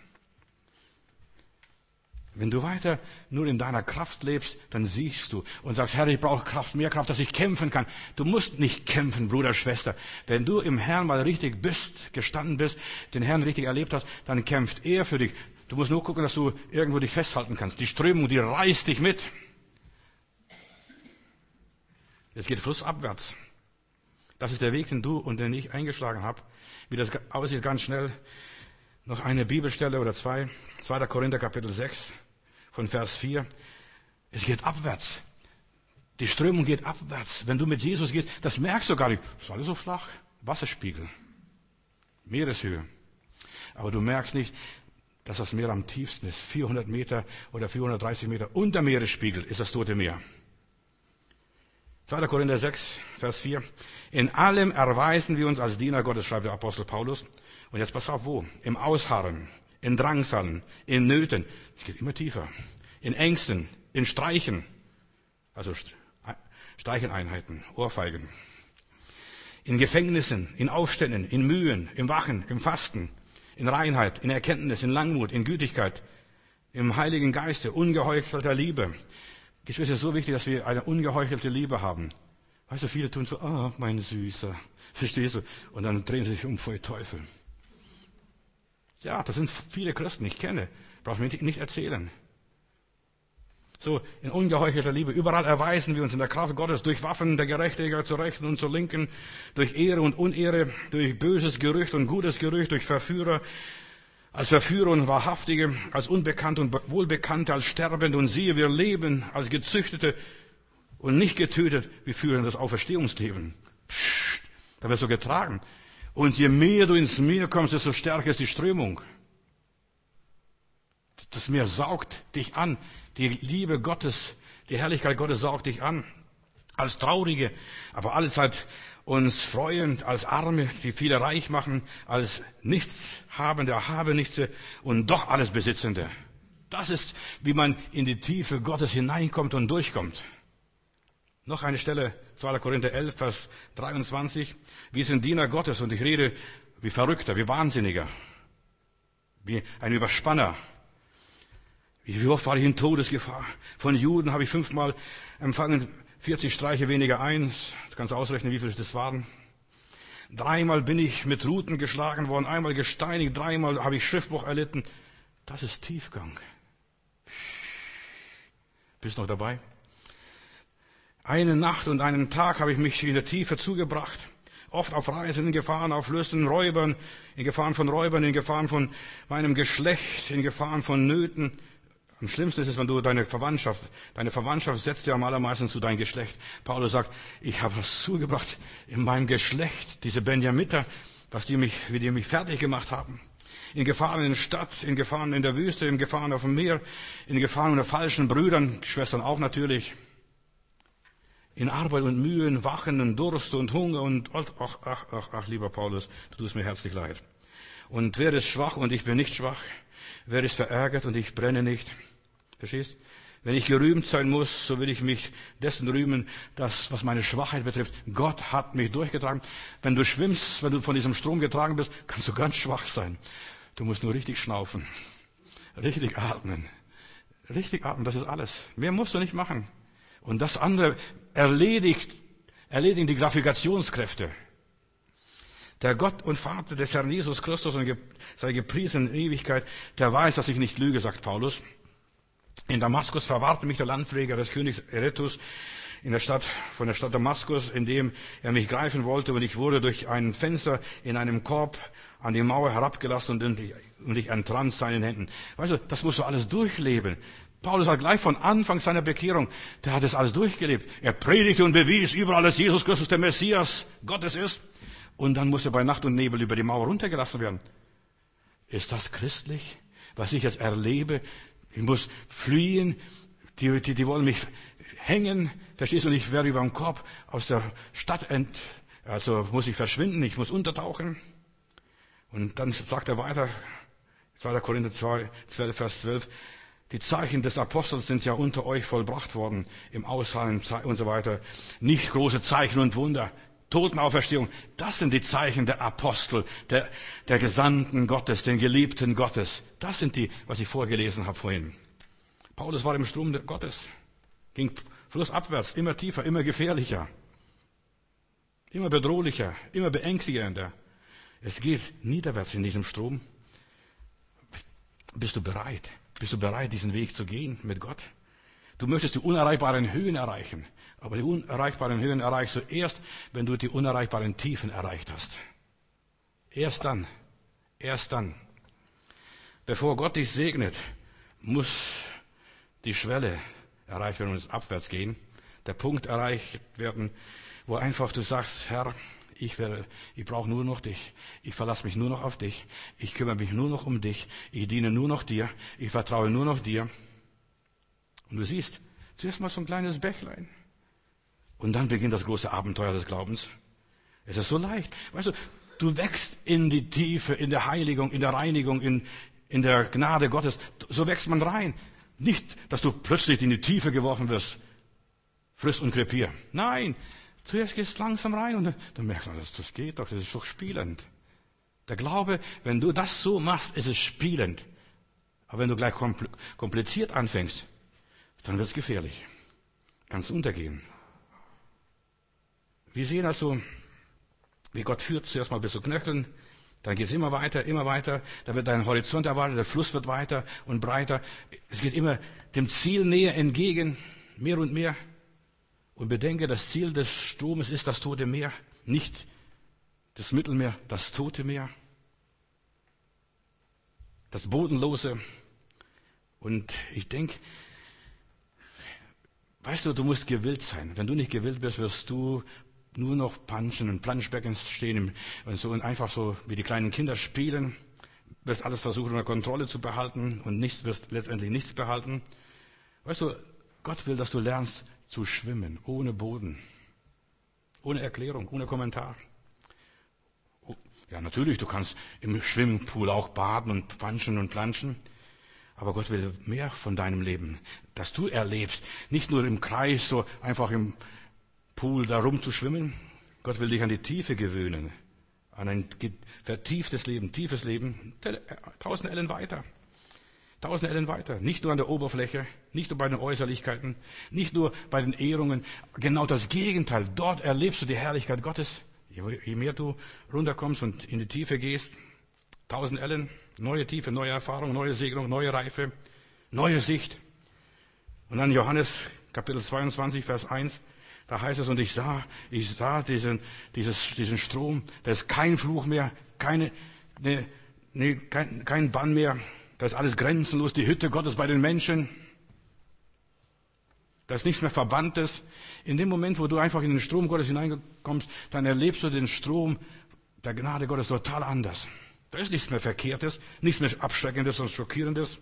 Wenn du weiter nur in deiner Kraft lebst, dann siehst du und sagst, Herr, ich brauche Kraft, mehr Kraft, dass ich kämpfen kann. Du musst nicht kämpfen, Bruder, Schwester. Wenn du im Herrn mal richtig bist, gestanden bist, den Herrn richtig erlebt hast, dann kämpft er für dich. Du musst nur gucken, dass du irgendwo dich festhalten kannst. Die Strömung, die reißt dich mit. Es geht flussabwärts. Das ist der Weg, den du und den ich eingeschlagen habe. Wie das aussieht, ganz schnell. Noch eine Bibelstelle oder zwei. zweiter Korinther Kapitel sechs von Vers vier. Es geht abwärts. Die Strömung geht abwärts. Wenn du mit Jesus gehst, das merkst du gar nicht. Das ist alles so flach. Wasserspiegel. Meereshöhe. Aber du merkst nicht, dass das Meer am tiefsten ist. vierhundert Meter oder vierhundertdreißig Meter unter Meeresspiegel ist das Tote Meer. zweiter Korinther sechs, Vers vier. In allem erweisen wir uns als Diener Gottes, schreibt der Apostel Paulus. Und jetzt pass auf, wo? Im Ausharren, in Drangsallen, in Nöten. Es geht immer tiefer. In Ängsten, in Streichen. Also Streicheleinheiten, Ohrfeigen. In Gefängnissen, in Aufständen, in Mühen, im Wachen, im Fasten, in Reinheit, in Erkenntnis, in Langmut, in Gütigkeit, im Heiligen Geiste, ungeheuchelter Liebe. Geschwister, es ist so wichtig, dass wir eine ungeheuchelte Liebe haben. Weißt du, viele tun so, ah, mein Süßer. Verstehst du? Und dann drehen sie sich um vor den Teufel. Ja, das sind viele Christen, ich kenne. Brauchst mir nicht erzählen. So, in ungeheuchelter Liebe. Überall erweisen wir uns in der Kraft Gottes durch Waffen der Gerechtigkeit zur Rechten und zur Linken, durch Ehre und Unehre, durch böses Gerücht und gutes Gerücht, durch Verführer, als Verführer und Wahrhaftige, als Unbekannte und Wohlbekannte, als Sterbende. Und siehe, wir leben als Gezüchtete und nicht getötet. Wir führen das Auferstehungsleben. Psst, da wirst du getragen. Und je mehr du ins Meer kommst, desto stärker ist die Strömung. Das Meer saugt dich an. Die Liebe Gottes, die Herrlichkeit Gottes saugt dich an. Als Traurige, aber allezeit uns freuend, als Arme, die viele reich machen, als Nichtshabende, Habenichtse und doch alles Besitzende. Das ist, wie man in die Tiefe Gottes hineinkommt und durchkommt. Noch eine Stelle, zweiter Korinther elf, Vers dreiundzwanzig. Wir sind Diener Gottes und ich rede wie Verrückter, wie Wahnsinniger, wie ein Überspanner. Wie oft war ich in Todesgefahr? Von Juden habe ich fünfmal empfangen, vierzig Streiche weniger eins. Du kannst ausrechnen, wie viel das waren. Dreimal bin ich mit Ruten geschlagen worden, einmal gesteinigt, dreimal habe ich Schiffbruch erlitten. Das ist Tiefgang. Bist du noch dabei? Eine Nacht und einen Tag habe ich mich in der Tiefe zugebracht. Oft auf Reisen, in Gefahren, auf Lüsten, Räubern, in Gefahren von Räubern, in Gefahren von meinem Geschlecht, in Gefahren von Nöten. Am schlimmsten ist es, wenn du deine Verwandtschaft, deine Verwandtschaft setzt ja am allermeisten zu deinem Geschlecht. Paulus sagt, ich habe was zugebracht in meinem Geschlecht, diese Benjamiter, was die mich, wie die mich fertig gemacht haben. In Gefahren in der Stadt, in Gefahren in der Wüste, in Gefahren auf dem Meer, in Gefahren unter falschen Brüdern, Schwestern auch natürlich. In Arbeit und Mühen, Wachen und Durst und Hunger und, ach, ach, ach, ach, lieber Paulus, du tust mir herzlich leid. Und wer ist schwach und ich bin nicht schwach? Wer ist verärgert und ich brenne nicht? Verstehst? Wenn ich gerühmt sein muss, so will ich mich dessen rühmen, dass, was meine Schwachheit betrifft, Gott hat mich durchgetragen. Wenn du schwimmst, wenn du von diesem Strom getragen bist, kannst du ganz schwach sein. Du musst nur richtig schnaufen, richtig atmen, richtig atmen, das ist alles. Mehr musst du nicht machen. Und das andere erledigt, erledigen die Gravitationskräfte. Der Gott und Vater des Herrn Jesus Christus und sei gepriesen in Ewigkeit, der weiß, dass ich nicht lüge, sagt Paulus. In Damaskus verwahrte mich der Landpfleger des Königs Aretas, in der Stadt, von der Stadt Damaskus, in dem er mich greifen wollte, und ich wurde durch ein Fenster in einem Korb an die Mauer herabgelassen und ich, und ich entrant seinen Händen. Weißt du, das musst du alles durchleben. Paulus hat gleich von Anfang seiner Bekehrung, der hat das alles durchgelebt. Er predigte und bewies überall, dass Jesus Christus der Messias Gottes ist. Und dann muss er bei Nacht und Nebel über die Mauer runtergelassen werden. Ist das christlich, was ich jetzt erlebe? Ich muss fliehen, die, die, die wollen mich hängen, verstehst du? Und ich werde über den Korb aus der Stadt, ent, also muss ich verschwinden, ich muss untertauchen. Und dann sagt er weiter, zweiter Korinther zwölf, Vers zwölf, die Zeichen des Apostels sind ja unter euch vollbracht worden, im Ausharren und so weiter. Nicht große Zeichen und Wunder, Totenauferstehung, das sind die Zeichen der Apostel, der, der Gesandten Gottes, den Geliebten Gottes. Das sind die, was ich vorgelesen habe vorhin. Paulus war im Strom Gottes, ging flussabwärts, immer tiefer, immer gefährlicher, immer bedrohlicher, immer beängstigender. Es geht niederwärts in diesem Strom. Bist du bereit? Bist du bereit, diesen Weg zu gehen mit Gott? Du möchtest die unerreichbaren Höhen erreichen. Aber die unerreichbaren Höhen erreichst du erst, wenn du die unerreichbaren Tiefen erreicht hast. Erst dann. Erst dann. Bevor Gott dich segnet, muss die Schwelle erreicht werden und es abwärts gehen. Der Punkt erreicht werden, wo einfach du sagst, Herr, ich werde, ich brauche nur noch dich. Ich verlasse mich nur noch auf dich. Ich kümmere mich nur noch um dich. Ich diene nur noch dir. Ich vertraue nur noch dir. Und du siehst, zuerst mal so ein kleines Bächlein. Und dann beginnt das große Abenteuer des Glaubens. Es ist so leicht. Weißt du, du wächst in die Tiefe, in der Heiligung, in der Reinigung, in, in der Gnade Gottes. So wächst man rein. Nicht, dass du plötzlich in die Tiefe geworfen wirst. Friss und krepier. Nein. Zuerst gehst du langsam rein und dann, dann merkst du, das, das geht doch, das ist doch spielend. Der Glaube, wenn du das so machst, ist es spielend. Aber wenn du gleich kompliziert anfängst, dann wird es gefährlich. Kannst du untergehen. Wir sehen also, wie Gott führt, zuerst mal bis zu Knöcheln, dann geht es immer weiter, immer weiter, da wird dein Horizont erwartet, der Fluss wird weiter und breiter. Es geht immer dem Ziel näher entgegen, mehr und mehr. Und bedenke, das Ziel des Stromes ist das Tote Meer, nicht das Mittelmeer, das Tote Meer, das Bodenlose. Und ich denke, weißt du, du musst gewillt sein. Wenn du nicht gewillt bist, wirst du nur noch Planschen und Planschbecken stehen und so und einfach so wie die kleinen Kinder spielen, wirst alles versuchen unter Kontrolle zu behalten und nichts, wirst letztendlich nichts behalten. Weißt du, Gott will, dass du lernst zu schwimmen, ohne Boden, ohne Erklärung, ohne Kommentar. Ja, natürlich, du kannst im Schwimmpool auch baden und planschen und planschen, aber Gott will mehr von deinem Leben, dass du erlebst, nicht nur im Kreis, so einfach im Pool da rumzuschwimmen. Gott will dich an die Tiefe gewöhnen, an ein vertieftes Leben, tiefes Leben, tausend Ellen weiter. Tausend Ellen weiter. Nicht nur an der Oberfläche, nicht nur bei den Äußerlichkeiten, nicht nur bei den Ehrungen. Genau das Gegenteil. Dort erlebst du die Herrlichkeit Gottes. Je mehr du runterkommst und in die Tiefe gehst, tausend Ellen, neue Tiefe, neue Erfahrung, neue Segnung, neue Reife, neue Sicht. Und dann Johannes Kapitel zweiundzwanzig, Vers eins, da heißt es, und ich sah, ich sah diesen, dieses, diesen Strom, da ist kein Fluch mehr, keine, ne, ne, kein, kein Bann mehr. Da ist alles grenzenlos, die Hütte Gottes bei den Menschen. Da ist nichts mehr Verbanntes. In dem Moment, wo du einfach in den Strom Gottes hineinkommst, dann erlebst du den Strom der Gnade Gottes total anders. Da ist nichts mehr Verkehrtes, nichts mehr Abschreckendes und Schockierendes.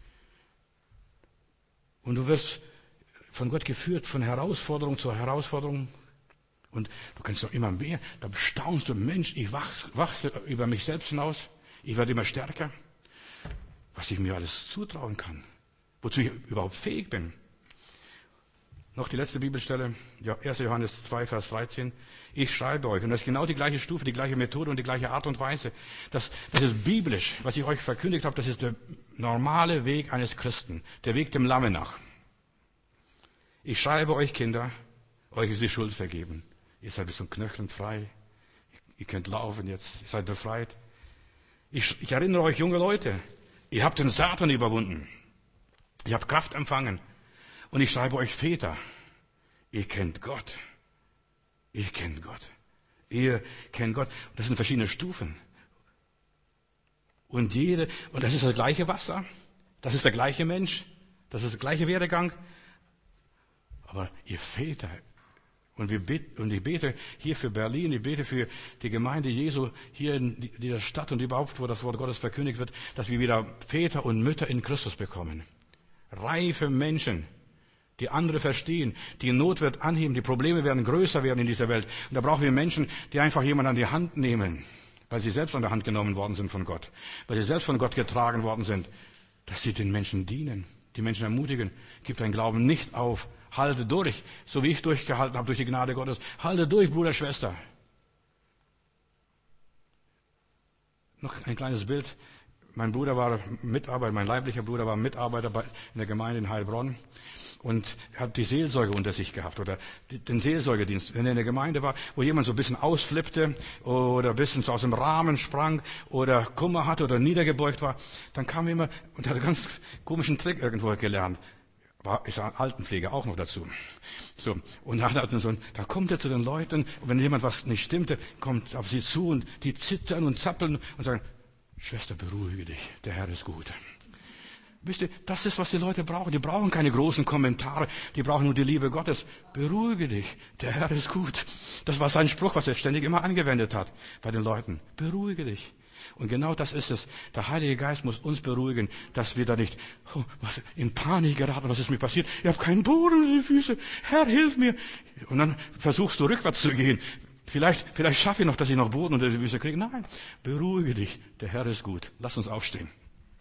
Und du wirst von Gott geführt, von Herausforderung zu Herausforderung. Und du kannst noch immer mehr. Da staunst du, Mensch, ich wachse über mich selbst hinaus. Ich werde immer stärker. Was ich mir alles zutrauen kann, wozu ich überhaupt fähig bin. Noch die letzte Bibelstelle, ja, erster Johannes zwei, Vers dreizehn. Ich schreibe euch, und das ist genau die gleiche Stufe, die gleiche Methode und die gleiche Art und Weise. Das, das ist biblisch, was ich euch verkündigt habe, das ist der normale Weg eines Christen, der Weg dem Lamme nach. Ich schreibe euch, Kinder, euch ist die Schuld vergeben. Ihr seid bis zum Knöcheln frei. Ihr könnt laufen jetzt, ihr seid befreit. Ich, ich erinnere euch, junge Leute, ihr habt den Satan überwunden. Ihr habt Kraft empfangen. Und ich schreibe euch Väter. Ihr kennt Gott. Ihr kennt Gott. Ihr kennt Gott. Das sind verschiedene Stufen. Und jede, und das ist das gleiche Wasser. Das ist der gleiche Mensch. Das ist der gleiche Werdegang. Aber ihr Väter, und, wir beten, und ich bete hier für Berlin, ich bete für die Gemeinde Jesu hier in dieser Stadt und überhaupt, wo das Wort Gottes verkündigt wird, dass wir wieder Väter und Mütter in Christus bekommen. Reife Menschen, die andere verstehen, die Not wird anheben, die Probleme werden größer werden in dieser Welt. Und da brauchen wir Menschen, die einfach jemanden an die Hand nehmen, weil sie selbst an der Hand genommen worden sind von Gott, weil sie selbst von Gott getragen worden sind, dass sie den Menschen dienen, die Menschen ermutigen. Gib deinen Glauben nicht auf, halte durch, so wie ich durchgehalten habe durch die Gnade Gottes. Halte durch, Bruder, Schwester. Noch ein kleines Bild. Mein Bruder war Mitarbeiter, mein leiblicher Bruder war Mitarbeiter in der Gemeinde in Heilbronn und hat die Seelsorge unter sich gehabt oder den Seelsorgedienst. Wenn er in der Gemeinde war, wo jemand so ein bisschen ausflippte oder ein bisschen so aus dem Rahmen sprang oder Kummer hatte oder niedergebeugt war, dann kam er immer und hat einen ganz komischen Trick irgendwo gelernt. War, ist ein Altenpfleger auch noch dazu. So. Und dann hat er so, da kommt er zu den Leuten und wenn jemand was nicht stimmte, kommt auf sie zu und die zittern und zappeln und sagen, Schwester, beruhige dich, der Herr ist gut. Wisst ihr, das ist, was die Leute brauchen. Die brauchen keine großen Kommentare, die brauchen nur die Liebe Gottes. Beruhige dich, der Herr ist gut. Das war sein Spruch, was er ständig immer angewendet hat bei den Leuten. Beruhige dich. Und genau das ist es. Der Heilige Geist muss uns beruhigen, dass wir da nicht oh, was, in Panik geraten. Was ist mir passiert? Ich habe keinen Boden unter die Füße. Herr, hilf mir. Und dann versuchst du rückwärts zu gehen. Vielleicht, vielleicht schaffe ich noch, dass ich noch Boden unter die Füße kriege. Nein, beruhige dich. Der Herr ist gut. Lass uns aufstehen.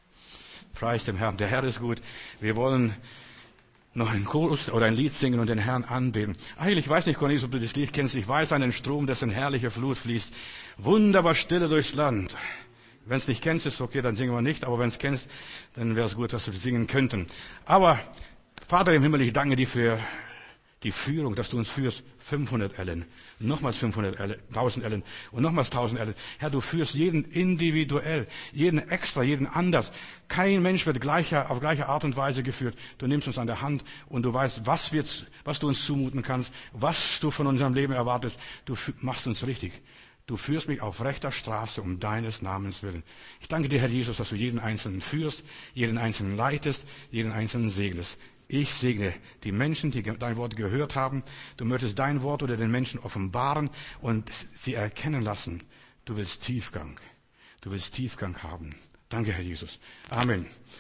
Preis dem Herrn. Der Herr ist gut. Wir wollen noch ein Chorus oder ein Lied singen und den Herrn anbeten. Eigentlich, ich weiß nicht, Cornelius, ob du das Lied kennst. Ich weiß einen Strom, dessen herrliche Flut fließt. Wunderbar Stille durchs Land. Wenn es nicht kennst, ist okay, dann singen wir nicht. Aber wenn es kennst, dann wäre es gut, dass wir singen könnten. Aber, Vater im Himmel, ich danke dir für die Führung, dass du uns führst, fünfhundert Ellen, nochmals fünfhundert Ellen, tausend Ellen und nochmals tausend Ellen. Herr, du führst jeden individuell, jeden extra, jeden anders. Kein Mensch wird gleicher, auf gleiche Art und Weise geführt. Du nimmst uns an der Hand und du weißt, was, wir, was du uns zumuten kannst, was du von unserem Leben erwartest. Du machst uns richtig. Du führst mich auf rechter Straße um deines Namens willen. Ich danke dir, Herr Jesus, dass du jeden Einzelnen führst, jeden Einzelnen leitest, jeden Einzelnen segnest. Ich segne die Menschen, die dein Wort gehört haben. Du möchtest dein Wort oder den Menschen offenbaren und sie erkennen lassen. Du willst Tiefgang. Du willst Tiefgang haben. Danke, Herr Jesus. Amen.